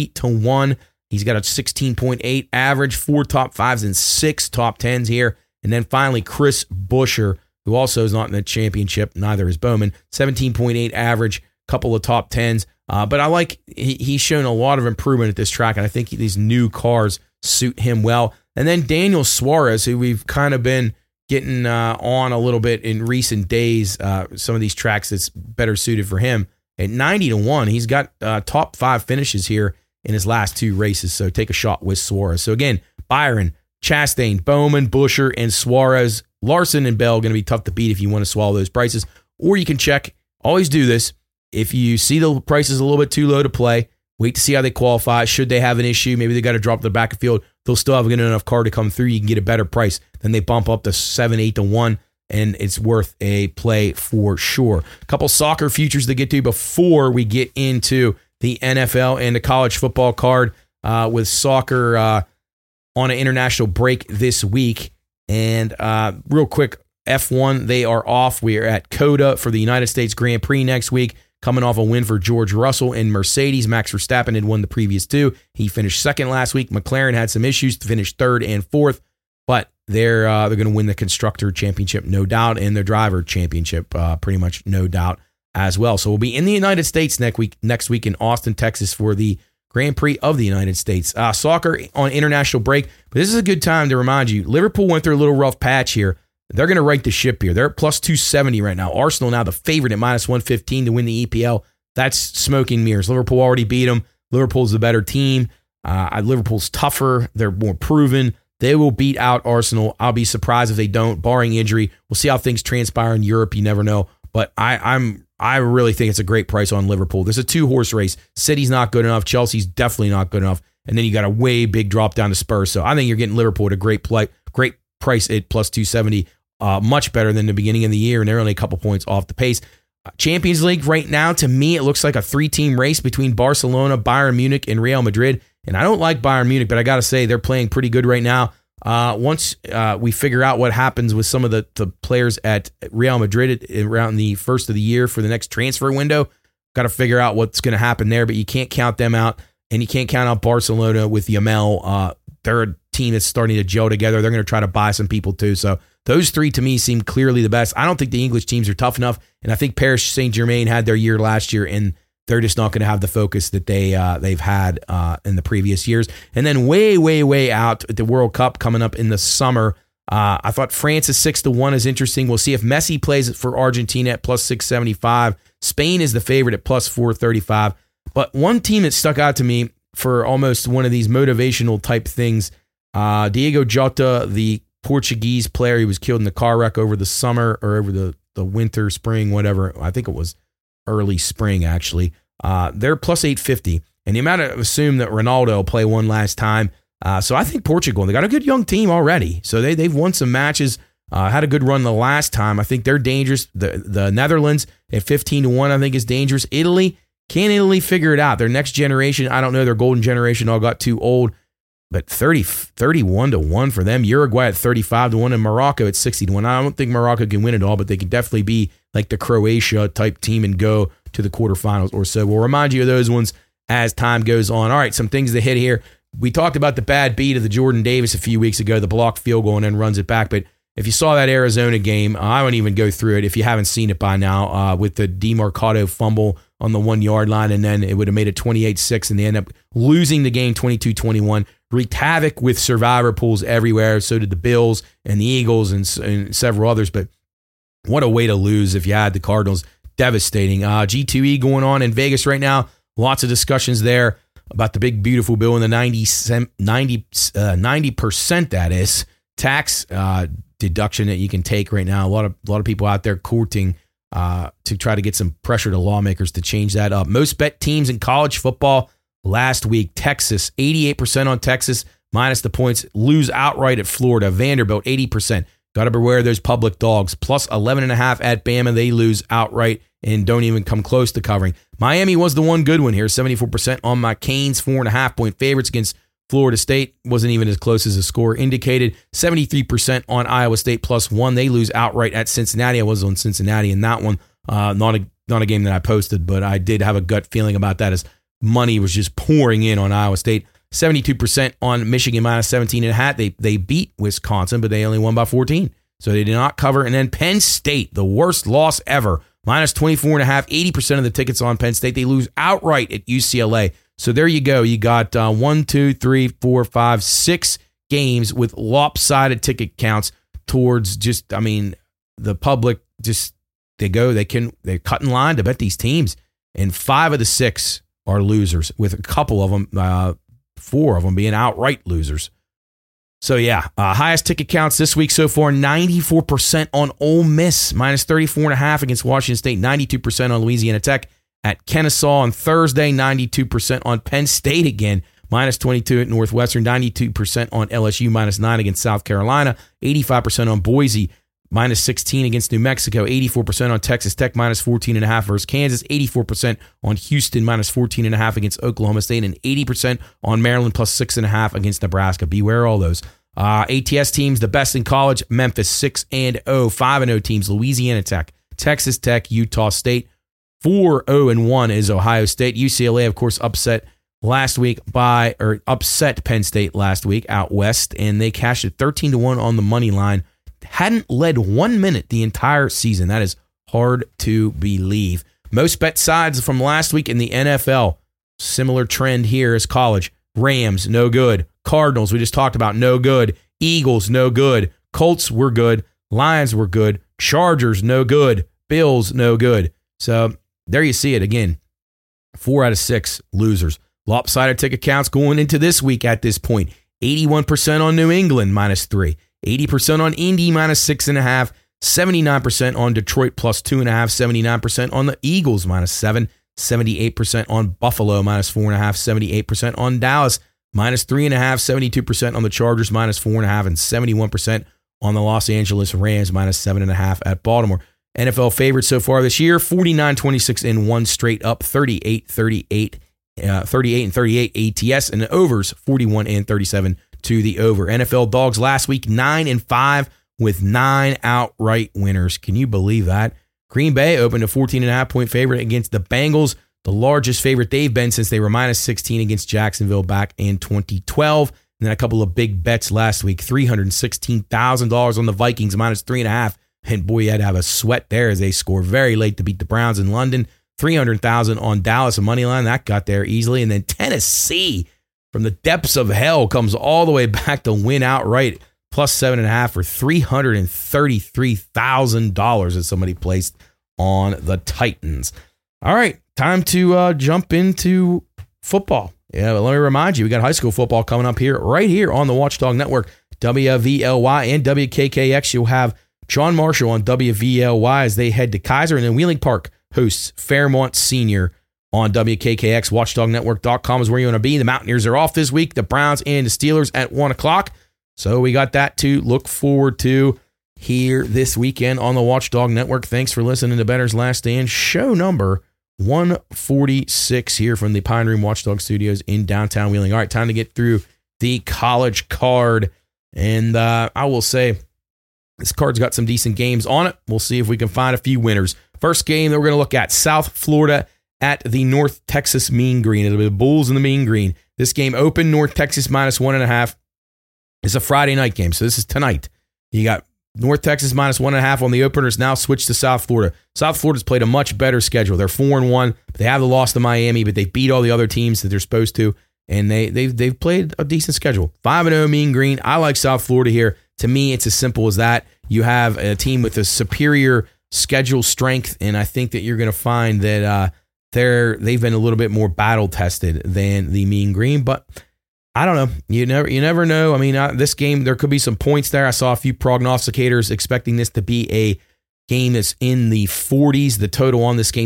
30-1. He's got a 16.8 average, 4 top 5s and 6 top 10s here. And then finally, Chris Buescher, who also is not in the championship, neither is Bowman, 17.8 average, couple of top 10s. But I like, he's shown a lot of improvement at this track, and I think these new cars suit him well. And then Daniel Suarez, who we've kind of been getting on a little bit in recent days, some of these tracks that's better suited for him. At 90-1, he's got top 5 finishes here in his last 2 races, so take a shot with Suarez. So again, Byron, Chastain, Bowman, Buescher, and Suarez. Larson and Bell going to be tough to beat if you want to swallow those prices. Or you can check, always do this, if you see the prices a little bit too low to play, wait to see how they qualify. Should they have an issue, maybe they got to drop to the back of the field, they'll still have a good enough car to come through. You can get a better price. Then they bump up to 7-8-1, and it's worth a play for sure. A couple soccer futures to get to before we get into the NFL and the college football card with soccer on an international break this week. And real quick, F1, they are off. We are at COTA for the United States Grand Prix next week, coming off a win for George Russell in Mercedes. Max Verstappen had won the previous 2. He finished second last week. McLaren had some issues to finish 3rd and 4th, but they're going to win the Constructor Championship, no doubt, and the Driver Championship, pretty much no doubt as well. So we'll be in the United States next week in Austin, Texas for the Grand Prix of the United States. Soccer on international break, but this is a good time to remind you, Liverpool went through a little rough patch here. They're going to right the ship here. They're at plus 270 right now. Arsenal now the favorite at minus 115 to win the EPL. That's smoking mirrors. Liverpool already beat them. Liverpool's the better team. Liverpool's tougher. They're more proven. They will beat out Arsenal. I'll be surprised if they don't, barring injury. We'll see how things transpire in Europe. You never know. But I really think it's a great price on Liverpool. There's a 2-horse race. City's not good enough. Chelsea's definitely not good enough. And then you got a way big drop down to Spurs. So I think you're getting Liverpool at a great price at plus 270. Much better than the beginning of the year, and they're only a couple points off the pace. Champions League right now, to me, it looks like a 3-team race between Barcelona, Bayern Munich, and Real Madrid. And I don't like Bayern Munich, but I got to say they're playing pretty good right now. Once we figure out what happens with some of the players at Real Madrid around the first of the year for the next transfer window, got to figure out what's going to happen there. But you can't count them out, and you can't count out Barcelona with Yamal. They're a team that's starting to gel together. They're going to try to buy some people too. So those 3 to me seem clearly the best. I don't think the English teams are tough enough, and I think Paris Saint-Germain had their year last year, and they're just not going to have the focus that they've had in the previous years. And then way out at the World Cup coming up in the summer, I thought France is 6-1 is interesting. We'll see if Messi plays for Argentina at plus 675. Spain is the favorite at plus 435. But one team that stuck out to me for almost one of these motivational type things, Diego Jota, the Portuguese player who was killed in the car wreck over the summer or over the winter, spring, whatever. I think it was early spring, actually. They're plus 850. And you might have assumed that Ronaldo will play one last time. So I think Portugal, they got a good young team already. So they've won some matches, had a good run the last time. I think they're dangerous. The Netherlands at 15-1, I think, is dangerous. Can Italy figure it out? Their next generation, I don't know, their golden generation all got too old. But 31-1 for them. Uruguay at 35-1 and Morocco at 60-1. I don't think Morocco can win it all, but they can definitely be like the Croatia type team and go to the quarterfinals or so. We'll remind you of those ones as time goes on. All right, some things to hit here. We talked about the bad beat of the Jordan Davis a few weeks ago, the blocked field goal and then runs it back. But if you saw that Arizona game, I won't even go through it if you haven't seen it by now, with the DeMarcado fumble on the 1 yard line, and then it would have made it 28-6, and they end up losing the game 22-21. Wreaked havoc with survivor pools everywhere. So did the Bills and the Eagles and several others. But what a way to lose if you had the Cardinals. Devastating. G2E going on in Vegas right now. Lots of discussions there about the big, beautiful bill and the 90% that is tax deduction that you can take right now. A lot of people out there courting to try to get some pressure to lawmakers to change that up. Most bet teams in college football last week. Texas, 88% on Texas, minus the points. Lose outright at Florida. Vanderbilt, 80%. Got to beware of those public dogs. Plus 11.5 at Bama. They lose outright and don't even come close to covering. Miami was the one good one here. 74% on my Canes. 4.5 point favorites against Florida State. Wasn't even as close as the score indicated. 73% on Iowa State plus 1. They lose outright at Cincinnati. I was on Cincinnati in that one. Not a game that I posted, but I did have a gut feeling about that as money was just pouring in on Iowa State. 72% on Michigan minus 17.5. They beat Wisconsin, but they only won by 14. So they did not cover. And then Penn State, the worst loss ever, minus 24.5. 80% of the tickets on Penn State. They lose outright at UCLA. So there you go. You got 1, 2, 3, 4, 5, 6 games with lopsided ticket counts towards just, I mean, the public just, they're cut in line to bet these teams. And 5 of the 6 are losers, with a couple of them, 4 of them being outright losers. So yeah, highest ticket counts this week so far, 94% on Ole Miss, minus 34.5 against Washington State, 92% on Louisiana Tech at Kennesaw on Thursday, 92% on Penn State again, minus 22 at Northwestern, 92% on LSU, minus 9 against South Carolina, 85% on Boise, minus 16 against New Mexico, 84% on Texas Tech, minus 14.5 versus Kansas, 84% on Houston, minus 14.5 against Oklahoma State, and 80% on Maryland, plus 6.5 against Nebraska. Beware all those. ATS teams, the best in college, Memphis, 6-0, 5-0 teams, Louisiana Tech, Texas Tech, Utah State, 4-0-1 is Ohio State. UCLA, of course, upset Penn State last week out west, and they cashed it 13-1 on the money line. Hadn't led 1 minute the entire season. That is hard to believe. Most bet sides from last week in the NFL. Similar trend here as college. Rams, no good. Cardinals, we just talked about, no good. Eagles, no good. Colts were good. Lions were good. Chargers, no good. Bills, no good. So there you see it again. 4 out of 6 losers. Lopsided ticket counts going into this week at this point. 81% on New England, minus 3. 80% on Indy, minus 6.5. 79% on Detroit, plus 2.5. 79% on the Eagles, minus 7. 78% on Buffalo, minus 4.5. 78% on Dallas, minus 3.5. 72% on the Chargers, minus 4.5. And 71% on the Los Angeles Rams, minus 7.5 at Baltimore. NFL favorites so far this year, 49-26 in one straight up, 38-38 ATS, and the overs, 41-37 to the over. NFL dogs last week, 9-5 with 9 outright winners. Can you believe that? Green Bay opened a 14.5 point favorite against the Bengals, the largest favorite they've been since they were minus 16 against Jacksonville back in 2012. And then a couple of big bets last week, $316,000 on the Vikings, minus 3.5. And boy, you had to have a sweat there as they score very late to beat the Browns in London. $300,000 on Dallas, a money line. That got there easily. And then Tennessee, from the depths of hell, comes all the way back to win outright, plus 7.5 for $333,000 that somebody placed on the Titans. All right, time to jump into football. Yeah, but let me remind you, we got high school football coming up here, right here on the Watchdog Network, WVLY and WKKX. You'll have John Marshall on WVLY as they head to Kaiser, and then Wheeling Park hosts Fairmont Senior on WKKX. WatchdogNetwork.com is where you want to be. The Mountaineers are off this week. The Browns and the Steelers at 1 o'clock. So we got that to look forward to here this weekend on the Watchdog Network. Thanks for listening to Bettor's Last Stand, show number 146 here from the Pine Room Watchdog Studios in downtown Wheeling. All right, time to get through the college card. And I will say this card's got some decent games on it. We'll see if we can find a few winners. First game that we're going to look at, South Florida at the North Texas Mean Green. It'll be the Bulls in the Mean Green. This game opened North Texas -1.5. It's a Friday night game, so this is tonight. You got North Texas -1.5 on the openers, now switched to South Florida. South Florida's played a much better schedule. They're 4-1. They have the loss to Miami, but they beat all the other teams that they're supposed to, and they've played a decent schedule. 5-0 Mean Green. I like South Florida here. To me, it's as simple as that. You have a team with a superior schedule strength, and I think that you're going to find that they've been a little bit more battle tested than the Mean Green, but I don't know. You never know. I mean, this game, there could be some points there. I saw a few prognosticators expecting this to be a game that's in the 40s. The total on this game,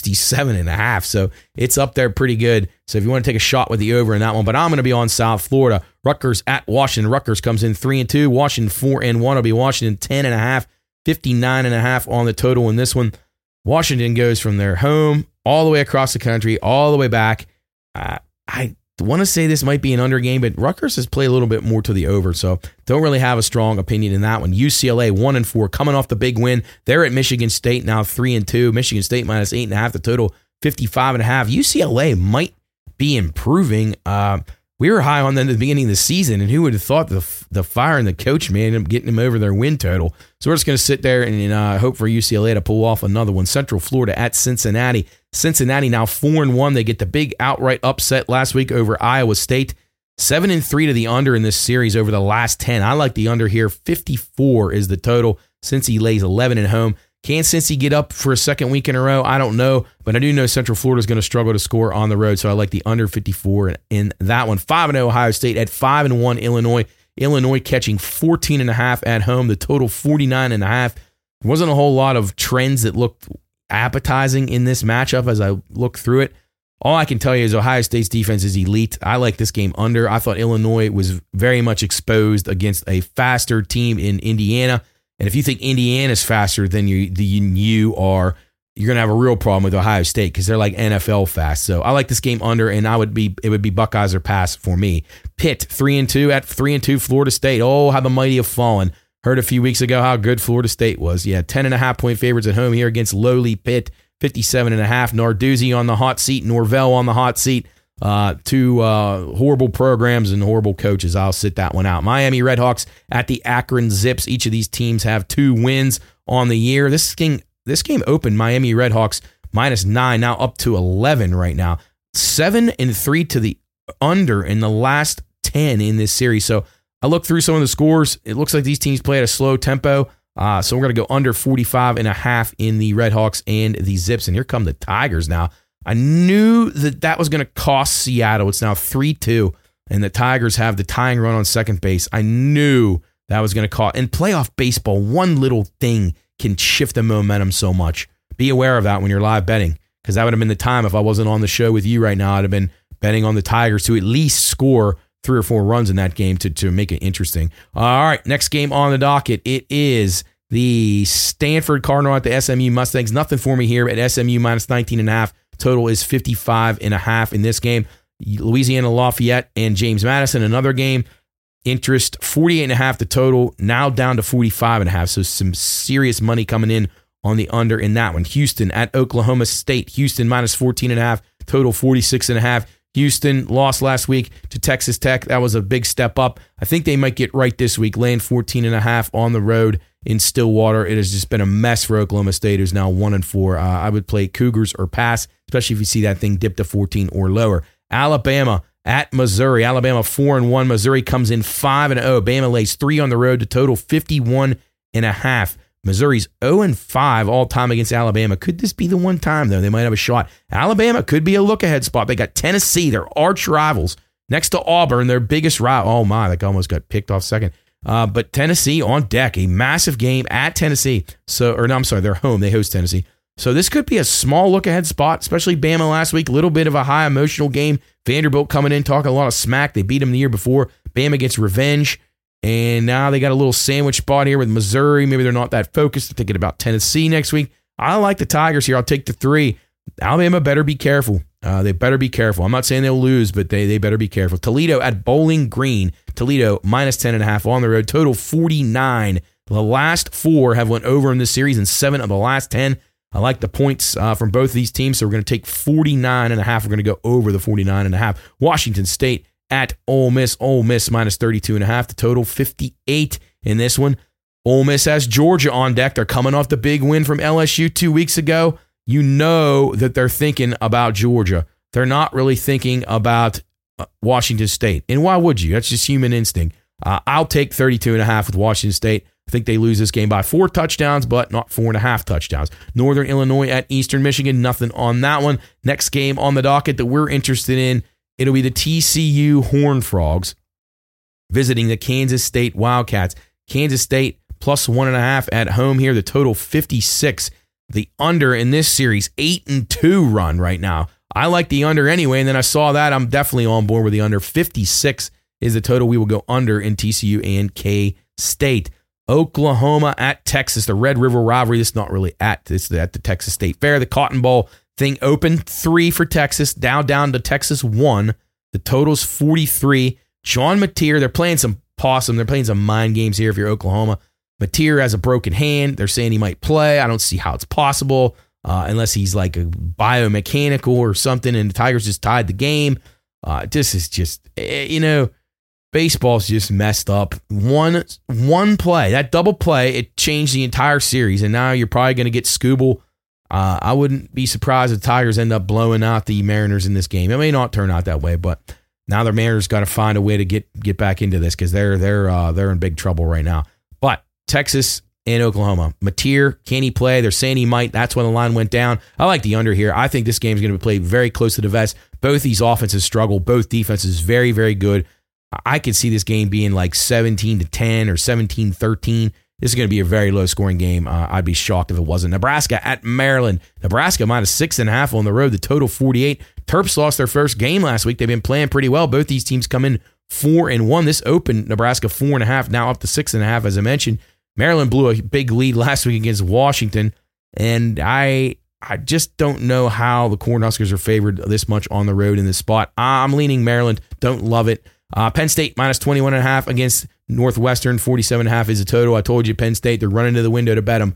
67.5. So it's up there pretty good. So if you want to take a shot with the over in that one, but I'm going to be on South Florida. Rutgers at Washington. Rutgers comes in 3-2. Washington 4-1. It'll be Washington 10.5. 59.5 on the total in this one. Washington goes from their home all the way across the country, all the way back. I want to say this might be an under game, but Rutgers has played a little bit more to the over, so don't really have a strong opinion in that one. UCLA 1-4, coming off the big win. They're at Michigan State now 3-2. Michigan State -8.5. The total 55.5. UCLA might be improving. We were high on them at the beginning of the season, and who would have thought the fire and the coach, man, getting them over their win total. So we're just going to sit there and hope for UCLA to pull off another one. Central Florida at Cincinnati. Cincinnati now 4-1. They get the big outright upset last week over Iowa State. 7-3 to the under in this series over the last 10. I like the under here. 54 is the total. Cincy lays 11 at home. Can Cincy get up for a second week in a row? I don't know, but I do know Central Florida is going to struggle to score on the road, so I like the under 54 in that one. 5-0 Ohio State at 5-1 Illinois. Illinois catching 14.5 at home. The total 49.5. There wasn't a whole lot of trends that looked appetizing in this matchup as I look through it. All I can tell you is Ohio State's defense is elite. I like this game under. I thought Illinois was very much exposed against a faster team in Indiana. And if you think Indiana's faster than you are, you're going to have a real problem with Ohio State because they're like NFL fast. So I like this game under, and it would be Buckeyes or pass for me. Pitt 3-2 at 3-2 Florida State. Oh, how the mighty have fallen. Heard a few weeks ago how good Florida State was. Yeah, 10.5 point favorites at home here against lowly Pitt. 57.5. Narduzzi on the hot seat. Norvell on the hot seat. Two horrible programs and horrible coaches. I'll sit that one out. Miami Redhawks at the Akron Zips. Each of these teams have 2 wins on the year. This game opened Miami Redhawks -9, now up to 11 right now. 7-3 to the under in the last 10 in this series. So I looked through some of the scores. It looks like these teams play at a slow tempo. So we're going to go under 45.5 in the Redhawks and the Zips. And here come the Tigers now. I knew that was going to cost Seattle. It's now 3-2, and the Tigers have the tying run on second base. I knew that was going to cost. In playoff baseball, one little thing can shift the momentum so much. Be aware of that when you're live betting, because that would have been the time if I wasn't on the show with you right now. I'd have been betting on the Tigers to at least score 3 or 4 runs in that game to make it interesting. All right, next game on the docket. It is the Stanford Cardinal at the SMU Mustangs. Nothing for me here at SMU -19.5. Total is 55.5 in this game. Louisiana Lafayette and James Madison, another game. Interest 48.5 the total, now down to 45.5. So some serious money coming in on the under in that one. Houston at Oklahoma State. Houston -14.5, total 46.5. Houston lost last week to Texas Tech. That was a big step up. I think they might get right this week, laying 14.5 on the road in Stillwater. It has just been a mess for Oklahoma State, who's now 1-4. I would play Cougars or pass, especially if you see that thing dip to 14 or lower. Alabama at Missouri. Alabama 4-1. Missouri comes in 5-0. Bama lays 3 on the road to total 51.5. Missouri's 0-5 all-time against Alabama. Could this be the one time, though? They might have a shot. Alabama could be a look-ahead spot. They got Tennessee, their arch rivals, next to Auburn, their biggest rival. Oh, my, that almost got picked off second. But Tennessee on deck, a massive game at Tennessee. They're home. They host Tennessee. So this could be a small look-ahead spot, especially Bama last week. A little bit of a high emotional game. Vanderbilt coming in, talking a lot of smack. They beat them the year before. Bama gets revenge. And now they got a little sandwich spot here with Missouri. Maybe they're not that focused. They're thinking about Tennessee next week. I like the Tigers here. I'll take the 3. Alabama better be careful. They better be careful. I'm not saying they'll lose, but they better be careful. Toledo at Bowling Green. Toledo minus 10.5 on the road. Total 49. The last 4 have went over in this series, and 7 of the last 10. I like the points from both of these teams, so we're going to take 49.5. We're going to go over the 49.5. Washington State at Ole Miss. Ole Miss minus 32.5. The total 58 in this one. Ole Miss has Georgia on deck. They're coming off the big win from LSU 2 weeks ago. You know that they're thinking about Georgia. They're not really thinking about Washington State. And why would you? That's just human instinct. I'll take 32.5 with Washington State. I think they lose this game by 4 touchdowns, but not 4.5 touchdowns. Northern Illinois at Eastern Michigan. Nothing on that one. Next game on the docket that we're interested in, it'll be the TCU Horned Frogs visiting the Kansas State Wildcats. Kansas State plus 1.5 at home here. The total 56. The under in this series, 8-2 run right now. I like the under anyway, and then I saw that. I'm definitely on board with the under. 56 is the total we will go under in TCU and K-State. Oklahoma at Texas, the Red River rivalry. This is not really it's at the Texas State Fair. The Cotton Bowl thing open 3 for Texas, down to Texas 1. The total's 43. John Mateer, they're playing some possum. They're playing some mind games here if you're Oklahoma. Mateer has a broken hand. They're saying he might play. I don't see how it's possible unless he's like a biomechanical or something, and the Tigers just tied the game. This is just, baseball's just messed up. One play, that double play, it changed the entire series, and now you're probably going to get Scooble. I wouldn't be surprised if the Tigers end up blowing out the Mariners in this game. It may not turn out that way, but now the Mariners got to find a way to get back into this because they're in big trouble right now. But Texas and Oklahoma. Mateer, can he play? They're saying he might. That's when the line went down. I like the under here. I think this game is going to be played very close to the vest. Both these offenses struggle. Both defenses very, very good. I could see this game being like 17-10 or 17-13. This is going to be a very low-scoring game. I'd be shocked if it wasn't. Nebraska at Maryland. Nebraska minus 6.5 on the road. The total 48. Terps lost their first game last week. They've been playing pretty well. Both these teams come in 4-1. This opened Nebraska 4.5, now up to 6.5, as I mentioned. Maryland blew a big lead last week against Washington, and I just don't know how the Cornhuskers are favored this much on the road in this spot. I'm leaning Maryland. Don't love it. Penn State minus 21.5 against Northwestern. 47.5 is the total. I told you Penn State, they're running to the window to bet them.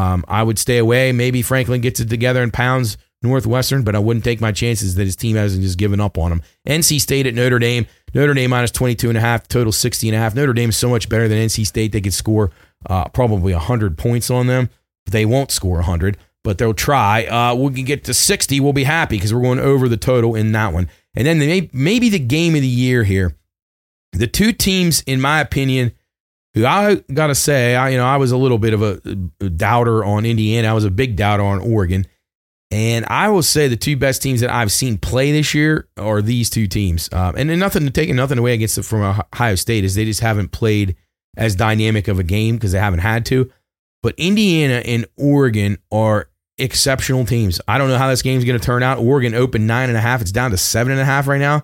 I would stay away. Maybe Franklin gets it together and pounds Northwestern, but I wouldn't take my chances that his team hasn't just given up on them. NC State at Notre Dame. Notre Dame minus 22.5, total 60.5. Notre Dame is so much better than NC State. They could score probably 100 points on them. They won't score 100, but they'll try. We can get to 60. We'll be happy because we're going over the total in that one. And then maybe the game of the year here. The two teams, in my opinion, who I got to say, I was a little bit of a doubter on Indiana. I was a big doubter on Oregon. And I will say the two best teams that I've seen play this year are these two teams. And nothing away against them from Ohio State is they just haven't played as dynamic of a game because they haven't had to. But Indiana and Oregon are exceptional teams. I don't know how this game's going to turn out. Oregon opened 9.5. It's down to 7.5 right now.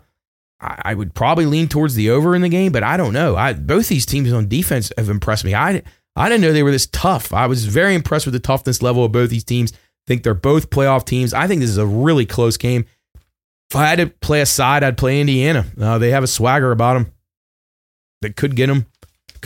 I would probably lean towards the over in the game, but I don't know. Both these teams on defense have impressed me. I didn't know they were this tough. I was very impressed with the toughness level of both these teams. I think they're both playoff teams. I think this is a really close game. If I had to play a side, I'd play Indiana. They have a swagger about them that could get them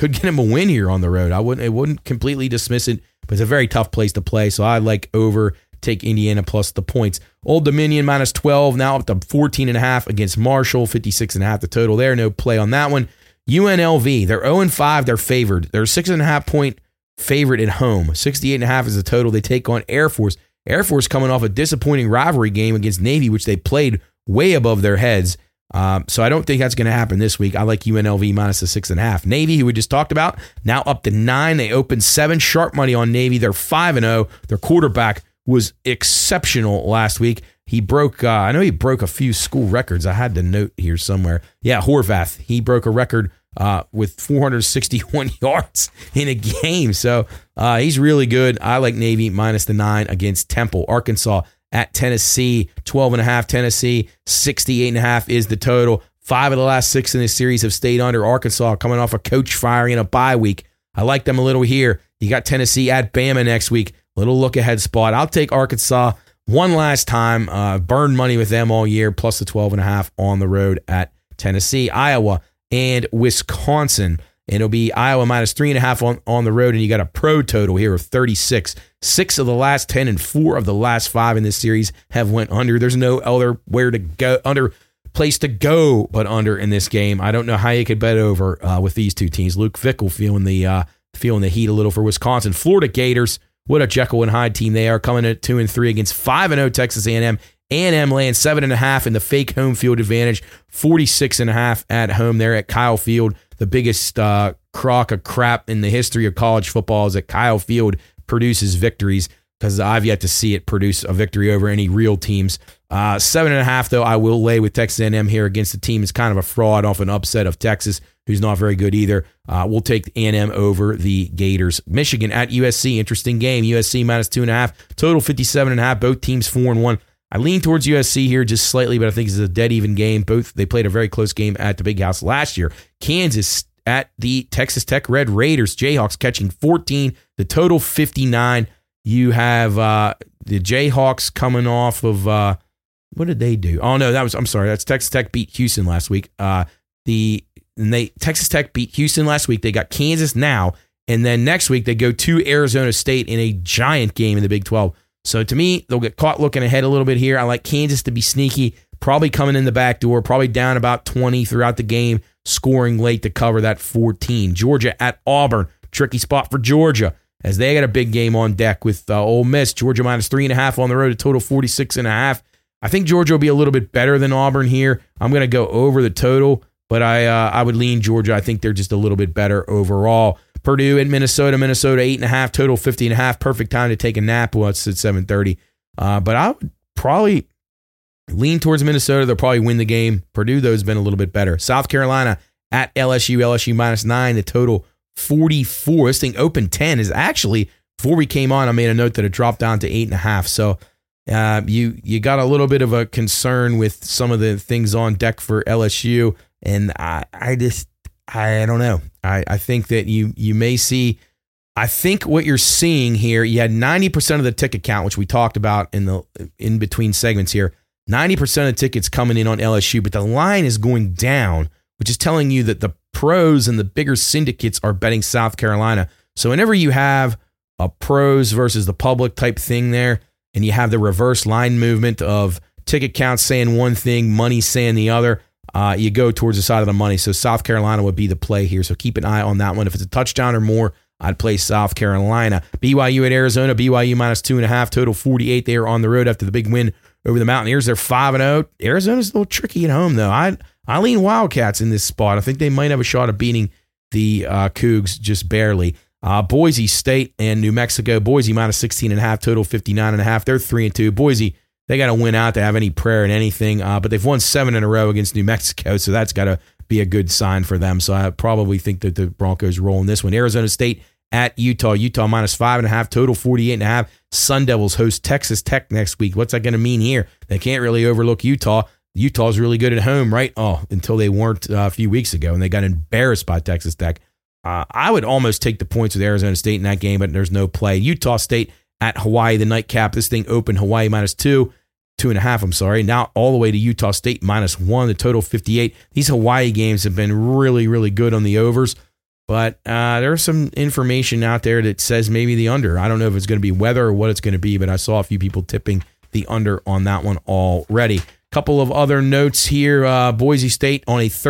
a win here on the road. I wouldn't completely dismiss it, but it's a very tough place to play. So I like over, take Indiana plus the points. Old Dominion minus 12, now up to 14.5 against Marshall, 56.5 the total there. No play on that one. UNLV, they're 0-5. They're favored. They're a 6.5 point favorite at home. 68.5 is the total. They take on Air Force. Air Force coming off a disappointing rivalry game against Navy, which they played way above their heads. So I don't think that's going to happen this week. I like UNLV minus the 6.5. Navy, who we just talked about, now up to 9. They opened 7 sharp money on Navy. They're 5-0. Their quarterback was exceptional last week. He broke, I know he broke a few school records. I had the note here somewhere. Yeah, Horvath. He broke a record with 461 yards in a game. So he's really good. I like Navy minus the 9 against Temple. Arkansas at Tennessee, 12.5 Tennessee, 68.5 is the total. 5 of the last 6 in this series have stayed under. Arkansas coming off a coach firing in a bye week. I like them a little here. You got Tennessee at Bama next week. Little look ahead spot. I'll take Arkansas one last time. Burn money with them all year, plus the 12.5 on the road at Tennessee. Iowa and Wisconsin. And it'll be Iowa minus 3.5 on the road, and you got a pro total here of 36. 6 of the last 10 and 4 of the last 5 in this series have went under. There's no other where to go, under place to go but under in this game. I don't know how you could bet over with these two teams. Luke Fickell feeling the heat a little for Wisconsin. Florida Gators, what a Jekyll and Hyde team they are, coming at 2-3 against 5-0 Texas A&M. A&M laying 7.5 in the fake home field advantage, 46.5 at home there at Kyle Field. The biggest crock of crap in the history of college football is that Kyle Field produces victories, because I've yet to see it produce a victory over any real teams. 7.5, though, I will lay with Texas A&M here against a team that's kind of a fraud off an upset of Texas, who's not very good either. We'll take A&M over the Gators. Michigan at USC, interesting game. USC minus 2.5, total 57.5. Both teams 4-1. I lean towards USC here just slightly, but I think it's a dead even game. They played a very close game at the Big House last year. Kansas at the Texas Tech Red Raiders. Jayhawks catching 14, the total 59. You have the Jayhawks coming off of what did they do? Oh no, that's Texas Tech beat Houston last week. Texas Tech beat Houston last week. They got Kansas now, and then next week they go to Arizona State in a giant game in the Big 12. So to me, they'll get caught looking ahead a little bit here. I like Kansas to be sneaky, probably coming in the back door, probably down about 20 throughout the game, scoring late to cover that 14. Georgia at Auburn, tricky spot for Georgia, as they got a big game on deck with Ole Miss. Georgia minus 3.5 on the road, a total 46.5. I think Georgia will be a little bit better than Auburn here. I'm going to go over the total, but I would lean Georgia. I think they're just a little bit better overall. Purdue at Minnesota 8.5, total 50.5. Perfect time to take a nap. Well, it's at 7:30. But I would probably lean towards Minnesota. They'll probably win the game. Purdue, though, has been a little bit better. South Carolina at LSU minus 9, the total 44. This thing opened 10. Is actually, before we came on, I made a note that it dropped down to 8.5. So you got a little bit of a concern with some of the things on deck for LSU. And I don't know. I think that you may see, I think what you're seeing here, you had 90% of the ticket count, which we talked about in between segments here, 90% of the tickets coming in on LSU, but the line is going down, which is telling you that the pros and the bigger syndicates are betting South Carolina. So whenever you have a pros versus the public type thing there, and you have the reverse line movement of ticket counts saying one thing, money saying the other, you go towards the side of the money. So South Carolina would be the play here. So keep an eye on that one. If it's a touchdown or more, I'd play South Carolina. BYU at Arizona, BYU minus 2.5, total 48. They are on the road after the big win over the Mountaineers. They're 5-0. Arizona's a little tricky at home, though. I lean Wildcats in this spot. I think they might have a shot of beating the Cougs just barely. Boise State and New Mexico. Boise minus 16.5, total 59.5. They're 3-2. Boise, they got to win out to have any prayer in anything, but they've won 7 in a row against New Mexico, so that's got to be a good sign for them. So I probably think that the Broncos roll in this one. Arizona State at Utah. Utah minus 5.5, total 48.5. Sun Devils host Texas Tech next week. What's that going to mean here? They can't really overlook Utah. Utah's really good at home, right? Oh, until they weren't a few weeks ago, and they got embarrassed by Texas Tech. I would almost take the points with Arizona State in that game, but there's no play. Utah State at Hawaii, the nightcap. This thing opened Hawaii minus 2.5, I'm sorry. Now all the way to Utah State minus 1, the total 58. These Hawaii games have been really, really good on the overs, but there's some information out there that says maybe the under. I don't know if it's going to be weather or what it's going to be, but I saw a few people tipping the under on that one already. Couple of other notes here. Boise State on a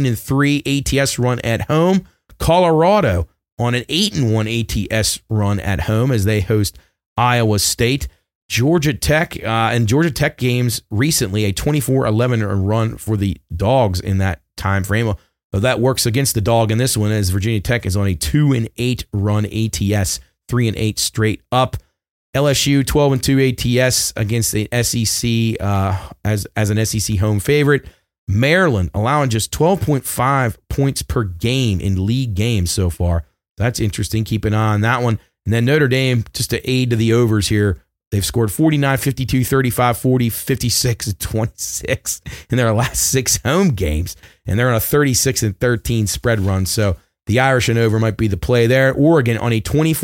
13-3 ATS run at home. Colorado on an 8-1 ATS run at home as they host Iowa State. Georgia Tech and Georgia Tech games recently, a 24-11 run for the Dogs in that time frame. Well, that works against the dog in this one, as Virginia Tech is on a 2-8 run ATS, 3-8 straight up. LSU 12-2 ATS against the SEC as an SEC home favorite. Maryland allowing just 12.5 points per game in league games so far. That's interesting. Keep an eye on that one. And then Notre Dame, just to aid to the overs here, they've scored 49, 52, 35, 40, 56, and 26 in their last 6 home games. And they're on a 36-13 spread run. So the Irish and over might be the play there. Oregon on a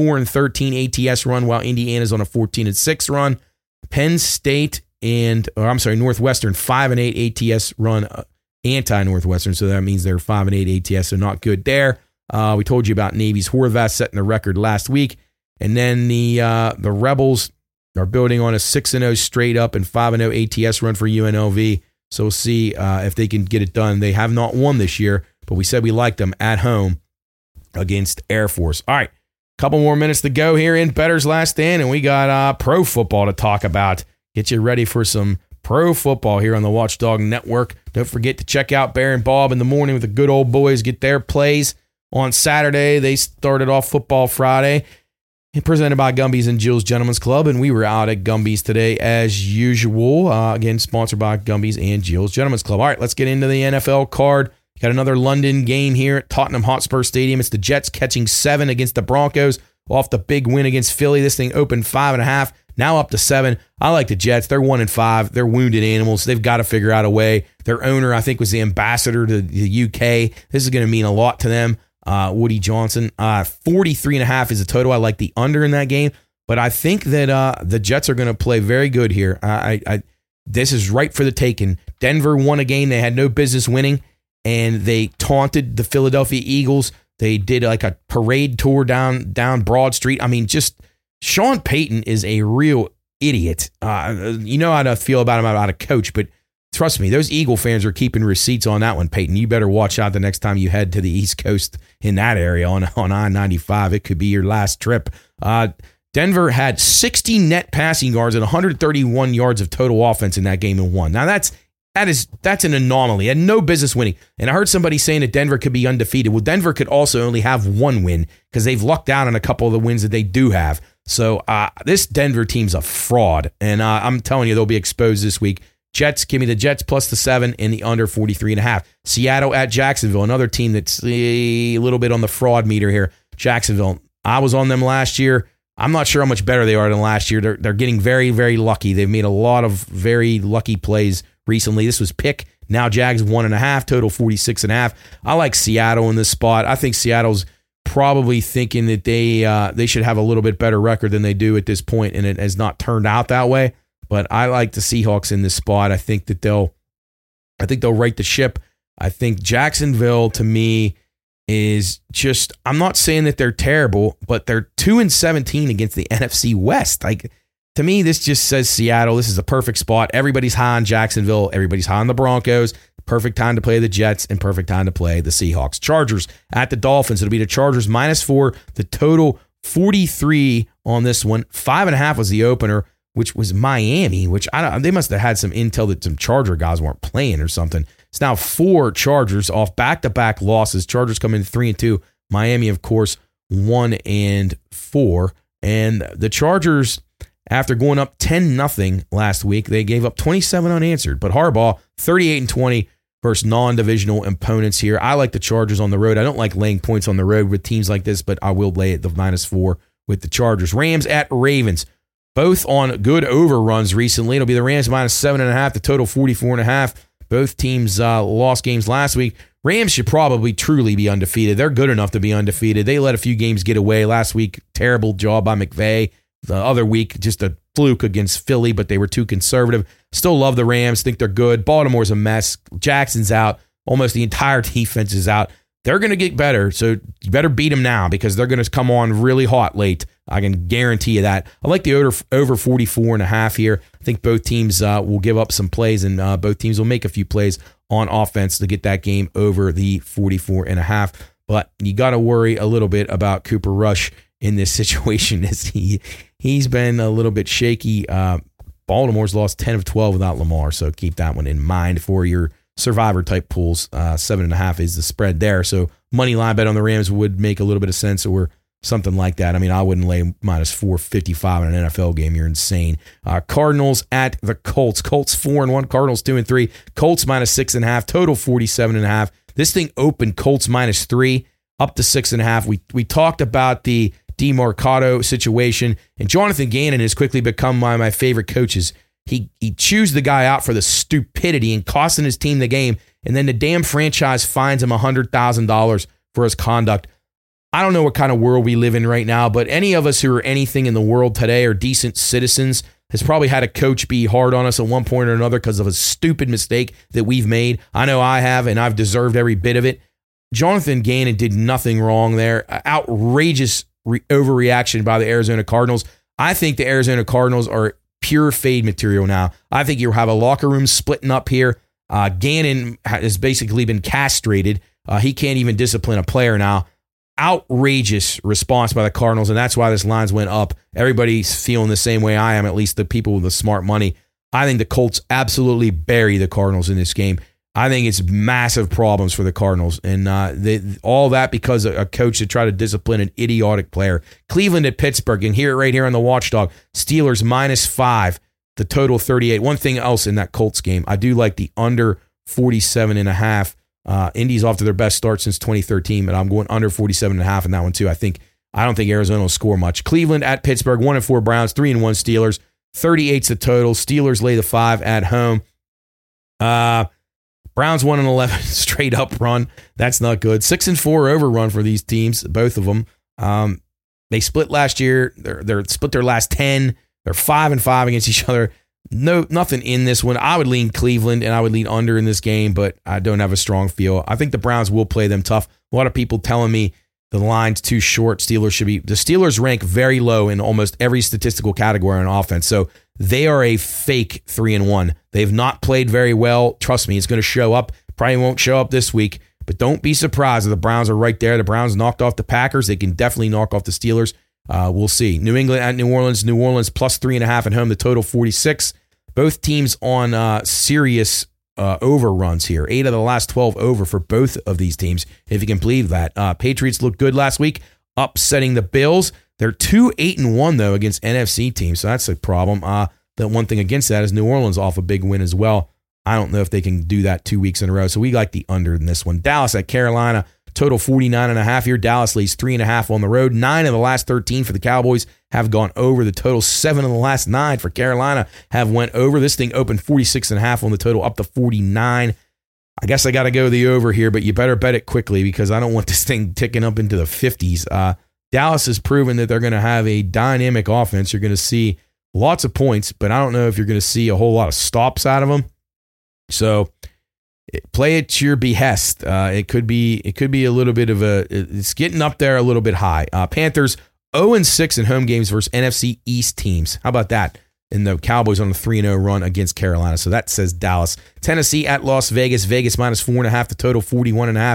24-13 ATS run, while Indiana's on a 14-6 run. Penn State Northwestern 5-8 ATS run, anti-Northwestern. So that means they're 5-8 ATS, so not good there. We told you about Navy's Horvath setting the record last week. And then the Rebels are building on a 6-0 straight up and 5-0 ATS run for UNLV. So we'll see if they can get it done. They have not won this year, but we said we liked them at home against Air Force. All right, couple more minutes to go here in Bettor's Last Stand, and we got pro football to talk about. Get you ready for some pro football here on the Watchdog Network. Don't forget to check out Bear and Bob in the morning with the good old boys. Get their plays on Saturday. They started off Football Friday, presented by Gumby's and Jill's Gentlemen's Club, and we were out at Gumby's today as usual. Again, sponsored by Gumby's and Jill's Gentlemen's Club. All right, let's get into the NFL card. Got another London game here at Tottenham Hotspur Stadium. It's the Jets catching 7 against the Broncos off the big win against Philly. This thing opened 5.5, now up to 7. I like the Jets. They're 1-5. They're wounded animals. They've got to figure out a way. Their owner, I think, was the ambassador to the UK. This is going to mean a lot to them. Woody Johnson. 43.5 is the total. I like the under in that game, but I think that the Jets are going to play very good here. This is right for the taking. Denver won a game they had no business winning, and they taunted the Philadelphia Eagles. They did like a parade tour down Broad Street. I mean, just Sean Payton is a real idiot. You know how to feel about him about a coach, but trust me, those Eagle fans are keeping receipts on that one, Peyton. You better watch out the next time you head to the East Coast in that area on I-95. It could be your last trip. Denver had 60 net passing yards and 131 yards of total offense in that game and won. Now that's an anomaly. They had no business winning. And I heard somebody saying that Denver could be undefeated. Well, Denver could also only have one win because they've lucked out on a couple of the wins that they do have. So this Denver team's a fraud. And I'm telling you, they'll be exposed this week. Jets, give me the Jets plus the 7 and the under 43.5. Seattle at Jacksonville, another team that's a little bit on the fraud meter here. Jacksonville, I was on them last year. I'm not sure how much better they are than last year. They're getting very, very lucky. They've made a lot of very lucky plays recently. This was pick. Now Jags 1.5, total 46.5. I like Seattle in this spot. I think Seattle's probably thinking that they should have a little bit better record than they do at this point, and it has not turned out that way. But I like the Seahawks in this spot. I think they'll right the ship. I think Jacksonville, to me, is just, I'm not saying that they're terrible, but they're 2-17 against the NFC West. Like, to me, this just says Seattle. This is a perfect spot. Everybody's high on Jacksonville. Everybody's high on the Broncos. Perfect time to play the Jets and perfect time to play the Seahawks. Chargers at the Dolphins. It'll be the Chargers -4. The total 43 on this one. 5.5 was the opener, which was Miami, which they must have had some intel that some Charger guys weren't playing or something. It's now 4 Chargers off back-to-back losses. Chargers come in 3-2. Miami, of course, 1-4. And the Chargers, after going up 10-0 last week, they gave up 27 unanswered. But Harbaugh, 38-20 versus non-divisional opponents here. I like the Chargers on the road. I don't like laying points on the road with teams like this, but I will lay it the -4 with the Chargers. Rams at Ravens. Both on good overruns recently. It'll be the Rams -7.5, the total 44.5. Both teams lost games last week. Rams should probably truly be undefeated. They're good enough to be undefeated. They let a few games get away. Last week, terrible job by McVay. The other week, just a fluke against Philly, but they were too conservative. Still love the Rams. Think they're good. Baltimore's a mess. Jackson's out. Almost the entire defense is out. They're going to get better, so you better beat them now because they're going to come on really hot late. I can guarantee you that. I like the over 44.5 here. I think both teams will give up some plays, and both teams will make a few plays on offense to get that game over the 44.5. But you got to worry a little bit about Cooper Rush in this situation as he he's been a little bit shaky. Baltimore's lost 10 of 12 without Lamar, so keep that one in mind for your survivor type pools. 7.5 is the spread there, so money line bet on the Rams would make a little bit of sense, or something like that. I mean, I wouldn't lay minus 455 in an NFL game. You're insane. Cardinals at the Colts. Colts 4-1. Cardinals 2-3. Colts minus 6.5. Total 47.5. This thing opened Colts minus 3 up to 6.5. We talked about the DeMarcado situation, and Jonathan Gannon has quickly become one of my favorite coaches. He chews the guy out for the stupidity and costing his team the game, and then the damn franchise fines him $100,000 for his conduct. I don't know what kind of world we live in right now, but any of us who are anything in the world today are decent citizens has probably had a coach be hard on us at one point or another because of a stupid mistake that we've made. I know I have, and I've deserved every bit of it. Jonathan Gannon did nothing wrong there. Outrageous overreaction by the Arizona Cardinals. I think the Arizona Cardinals are pure fade material now. I think you have a locker room splitting up here. Gannon has basically been castrated. He can't even discipline a player now. Outrageous response by the Cardinals, and that's why this lines went up. Everybody's feeling the same way I am, at least the people with the smart money. I think the Colts absolutely bury the Cardinals in this game. I think it's massive problems for the Cardinals, and all that because a coach that tried to discipline an idiotic player. Cleveland at Pittsburgh, and here right here on the Watchdog, Steelers minus 5, the total 38. One thing else in that Colts game, I do like the under 47.5. Indy's off to their best start since 2013, but I'm going under 47.5 in that one too. I don't think Arizona will score much. Cleveland at Pittsburgh, 1-4 Browns, 3-1 Steelers, 38's the total. Steelers lay the 5 at home. Browns 1-11 straight up run. That's not good. 6-4 overrun for these teams, both of them. They split last year. They're split their last 10. They're 5-5 against each other. No, nothing in this one. I would lean Cleveland and I would lean under in this game, but I don't have a strong feel. I think the Browns will play them tough. A lot of people telling me the line's too short. The Steelers rank very low in almost every statistical category on offense. So they are a fake 3-1. They've not played very well. Trust me, it's going to show up. Probably won't show up this week, but don't be surprised if the Browns are right there. The Browns knocked off the Packers. They can definitely knock off the Steelers. We'll see. New England at New Orleans. New Orleans plus 3.5 at home. The total 46. Both teams on serious overruns here. 8 of the last 12 over for both of these teams, if you can believe that. Patriots looked good last week, upsetting the Bills. They're 2-8-1, though, against NFC teams, so that's a problem. The one thing against that is New Orleans off a big win as well. I don't know if they can do that 2 weeks in a row, so we like the under in this one. Dallas at Carolina, total 49.5 here. Dallas leads 3.5 on the road. 9 of the last 13 for the Cowboys have gone over. The total 7 of the last 9 for Carolina have went over. This thing opened 46.5 on the total, up to 49. I guess I got to go the over here, but you better bet it quickly because I don't want this thing ticking up into the 50s. Dallas has proven that they're going to have a dynamic offense. You're going to see lots of points, but I don't know if you're going to see a whole lot of stops out of them. So play it to your behest. It could be a little bit of it's getting up there a little bit high. Panthers 0-6 in home games versus NFC East teams. How about that? And the Cowboys on a 3-0 run against Carolina. So that says Dallas. Tennessee at Las Vegas. Vegas minus 4.5. The total 41.5.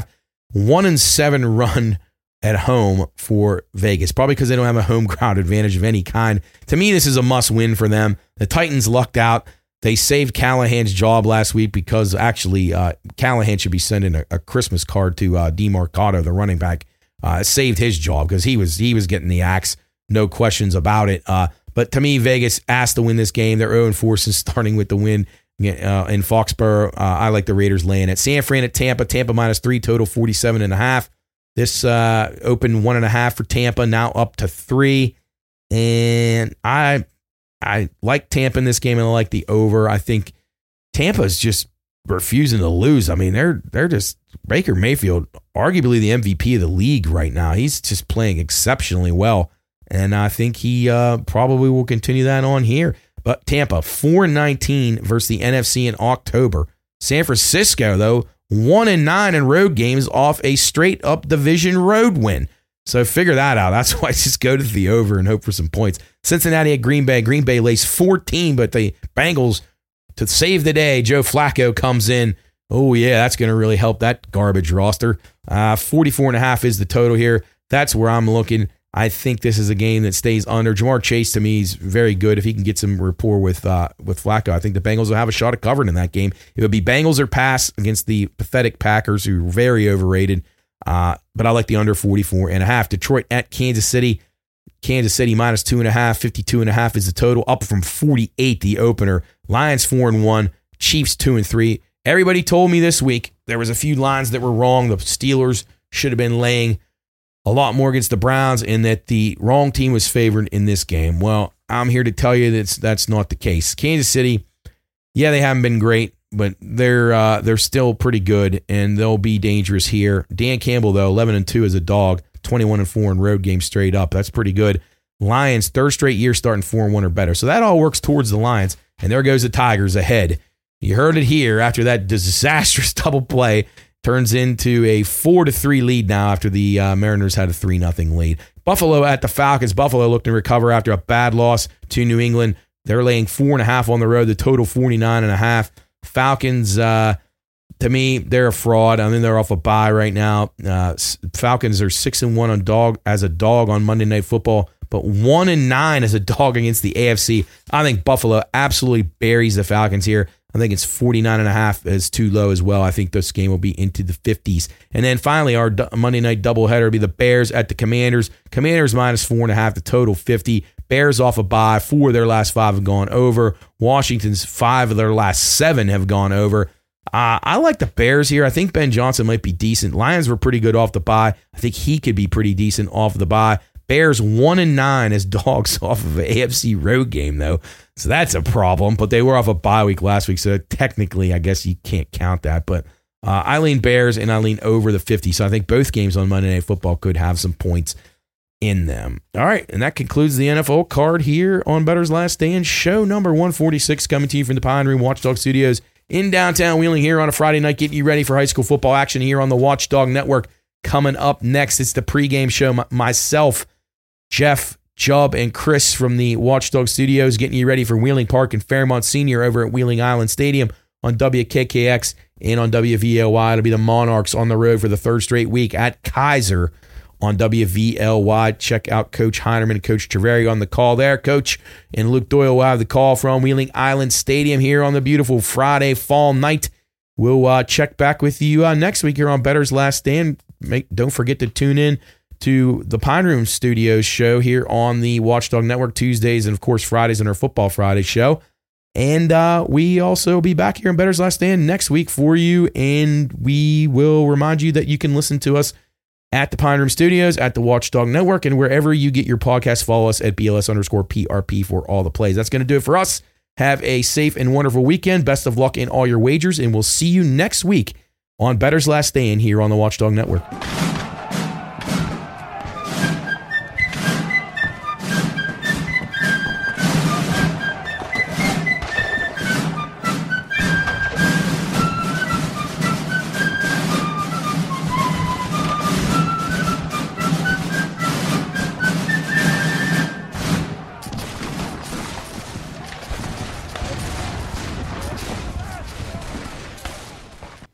1-7 run at home for Vegas. Probably because they don't have a home crowd advantage of any kind. To me, this is a must win for them. The Titans lucked out. They saved Callahan's job last week because actually Callahan should be sending a Christmas card to DeMarcado, the running back. Saved his job because he was getting the axe. No questions about it. But to me, Vegas asked to win this game. They're 0-4 since starting with the win in Foxborough. I like the Raiders laying it. San Fran at Tampa. Tampa minus 3, total 47.5. This opened 1.5 for Tampa, now up to 3. And I like Tampa in this game, and I like the over. I think Tampa's just refusing to lose. I mean, they're just Baker Mayfield, arguably the MVP of the league right now. He's just playing exceptionally well, and I think he probably will continue that on here. But Tampa 4-19 versus the NFC in October. San Francisco though 1-9 in road games off a straight up division road win. So figure that out. That's why I just go to the over and hope for some points. Cincinnati at Green Bay. Green Bay lays 14, but the Bengals, to save the day, Joe Flacco comes in. Oh, yeah, that's going to really help that garbage roster. 44.5 is the total here. That's where I'm looking. I think this is a game that stays under. Jamar Chase, to me, is very good if he can get some rapport with Flacco. I think the Bengals will have a shot at covering in that game. It would be Bengals or pass against the pathetic Packers, who are very overrated. But I like the under 44.5. Detroit at Kansas City. Kansas City minus 2.5. 52.5 is the total, up from 48 the opener. Lions 4-1. Chiefs 2-3. Everybody told me this week there was a few lines that were wrong. The Steelers should have been laying a lot more against the Browns, and that the wrong team was favored in this game. Well, I'm here to tell you that's not the case. Kansas City, yeah, they haven't been great, but they're still pretty good, and they'll be dangerous here. Dan Campbell, though, 11-2 as a dog, 21-4 in road games straight up. That's pretty good. Lions, third straight year starting 4-1 or better. So that all works towards the Lions, and there goes the Tigers ahead. You heard it here after that disastrous double play. Turns into a 4-3 lead now after the Mariners had a 3-0 lead. Buffalo at the Falcons. Buffalo looking to recover after a bad loss to New England. They're laying 4.5 on the road. The total 49.5. Falcons, to me, they're a fraud. I mean, they're off a bye right now. Falcons are 6-1 as a dog on Monday Night Football, but 1-9 as a dog against the AFC. I think Buffalo absolutely buries the Falcons here. I think it's 49.5 is too low as well. I think this game will be into the 50s. And then finally, our Monday night doubleheader will be the Bears at the Commanders. Commanders minus 4.5, the total 50. Bears off a bye. 4 of their last 5 have gone over. Washington's 5 of their last 7 have gone over. I like the Bears here. I think Ben Johnson might be decent. Lions were pretty good off the bye. I think he could be pretty decent off the bye. Bears 1-9 as dogs off of an AFC road game, though. So that's a problem. But they were off a bye week last week, so technically, I guess you can't count that. But I lean Bears, and I lean over the 50. So I think both games on Monday Night Football could have some points in them. All right, and that concludes the NFL card here on Bettor's Last Stand, show number 146, coming to you from the Pine Room Watchdog Studios in downtown Wheeling here on a Friday night, getting you ready for high school football action here on the Watchdog Network. Coming up next, it's the pregame show. Myself, Jeff, Jubb, and Chris from the Watchdog Studios getting you ready for Wheeling Park and Fairmont Senior over at Wheeling Island Stadium on WKKX and on WVLY. It'll be the Monarchs on the road for the third straight week at Kaiser on WVLY. Check out Coach Heinerman and Coach Treveri on the call there. Coach and Luke Doyle will have the call from Wheeling Island Stadium here on the beautiful Friday fall night. We'll check back with you next week here on Bettor's Last Stand. Don't forget to tune in to the Pine Room Studios show here on the Watchdog Network Tuesdays and, of course, Fridays on our Football Friday show. And we also will be back here on Bettor's Last Stand next week for you, and we will remind you that you can listen to us at the Pine Room Studios, at the Watchdog Network, and wherever you get your podcast. Follow us at BLS_PRP for all the plays. That's going to do it for us. Have a safe and wonderful weekend. Best of luck in all your wagers, and we'll see you next week on Bettor's Last Stand here on the Watchdog Network.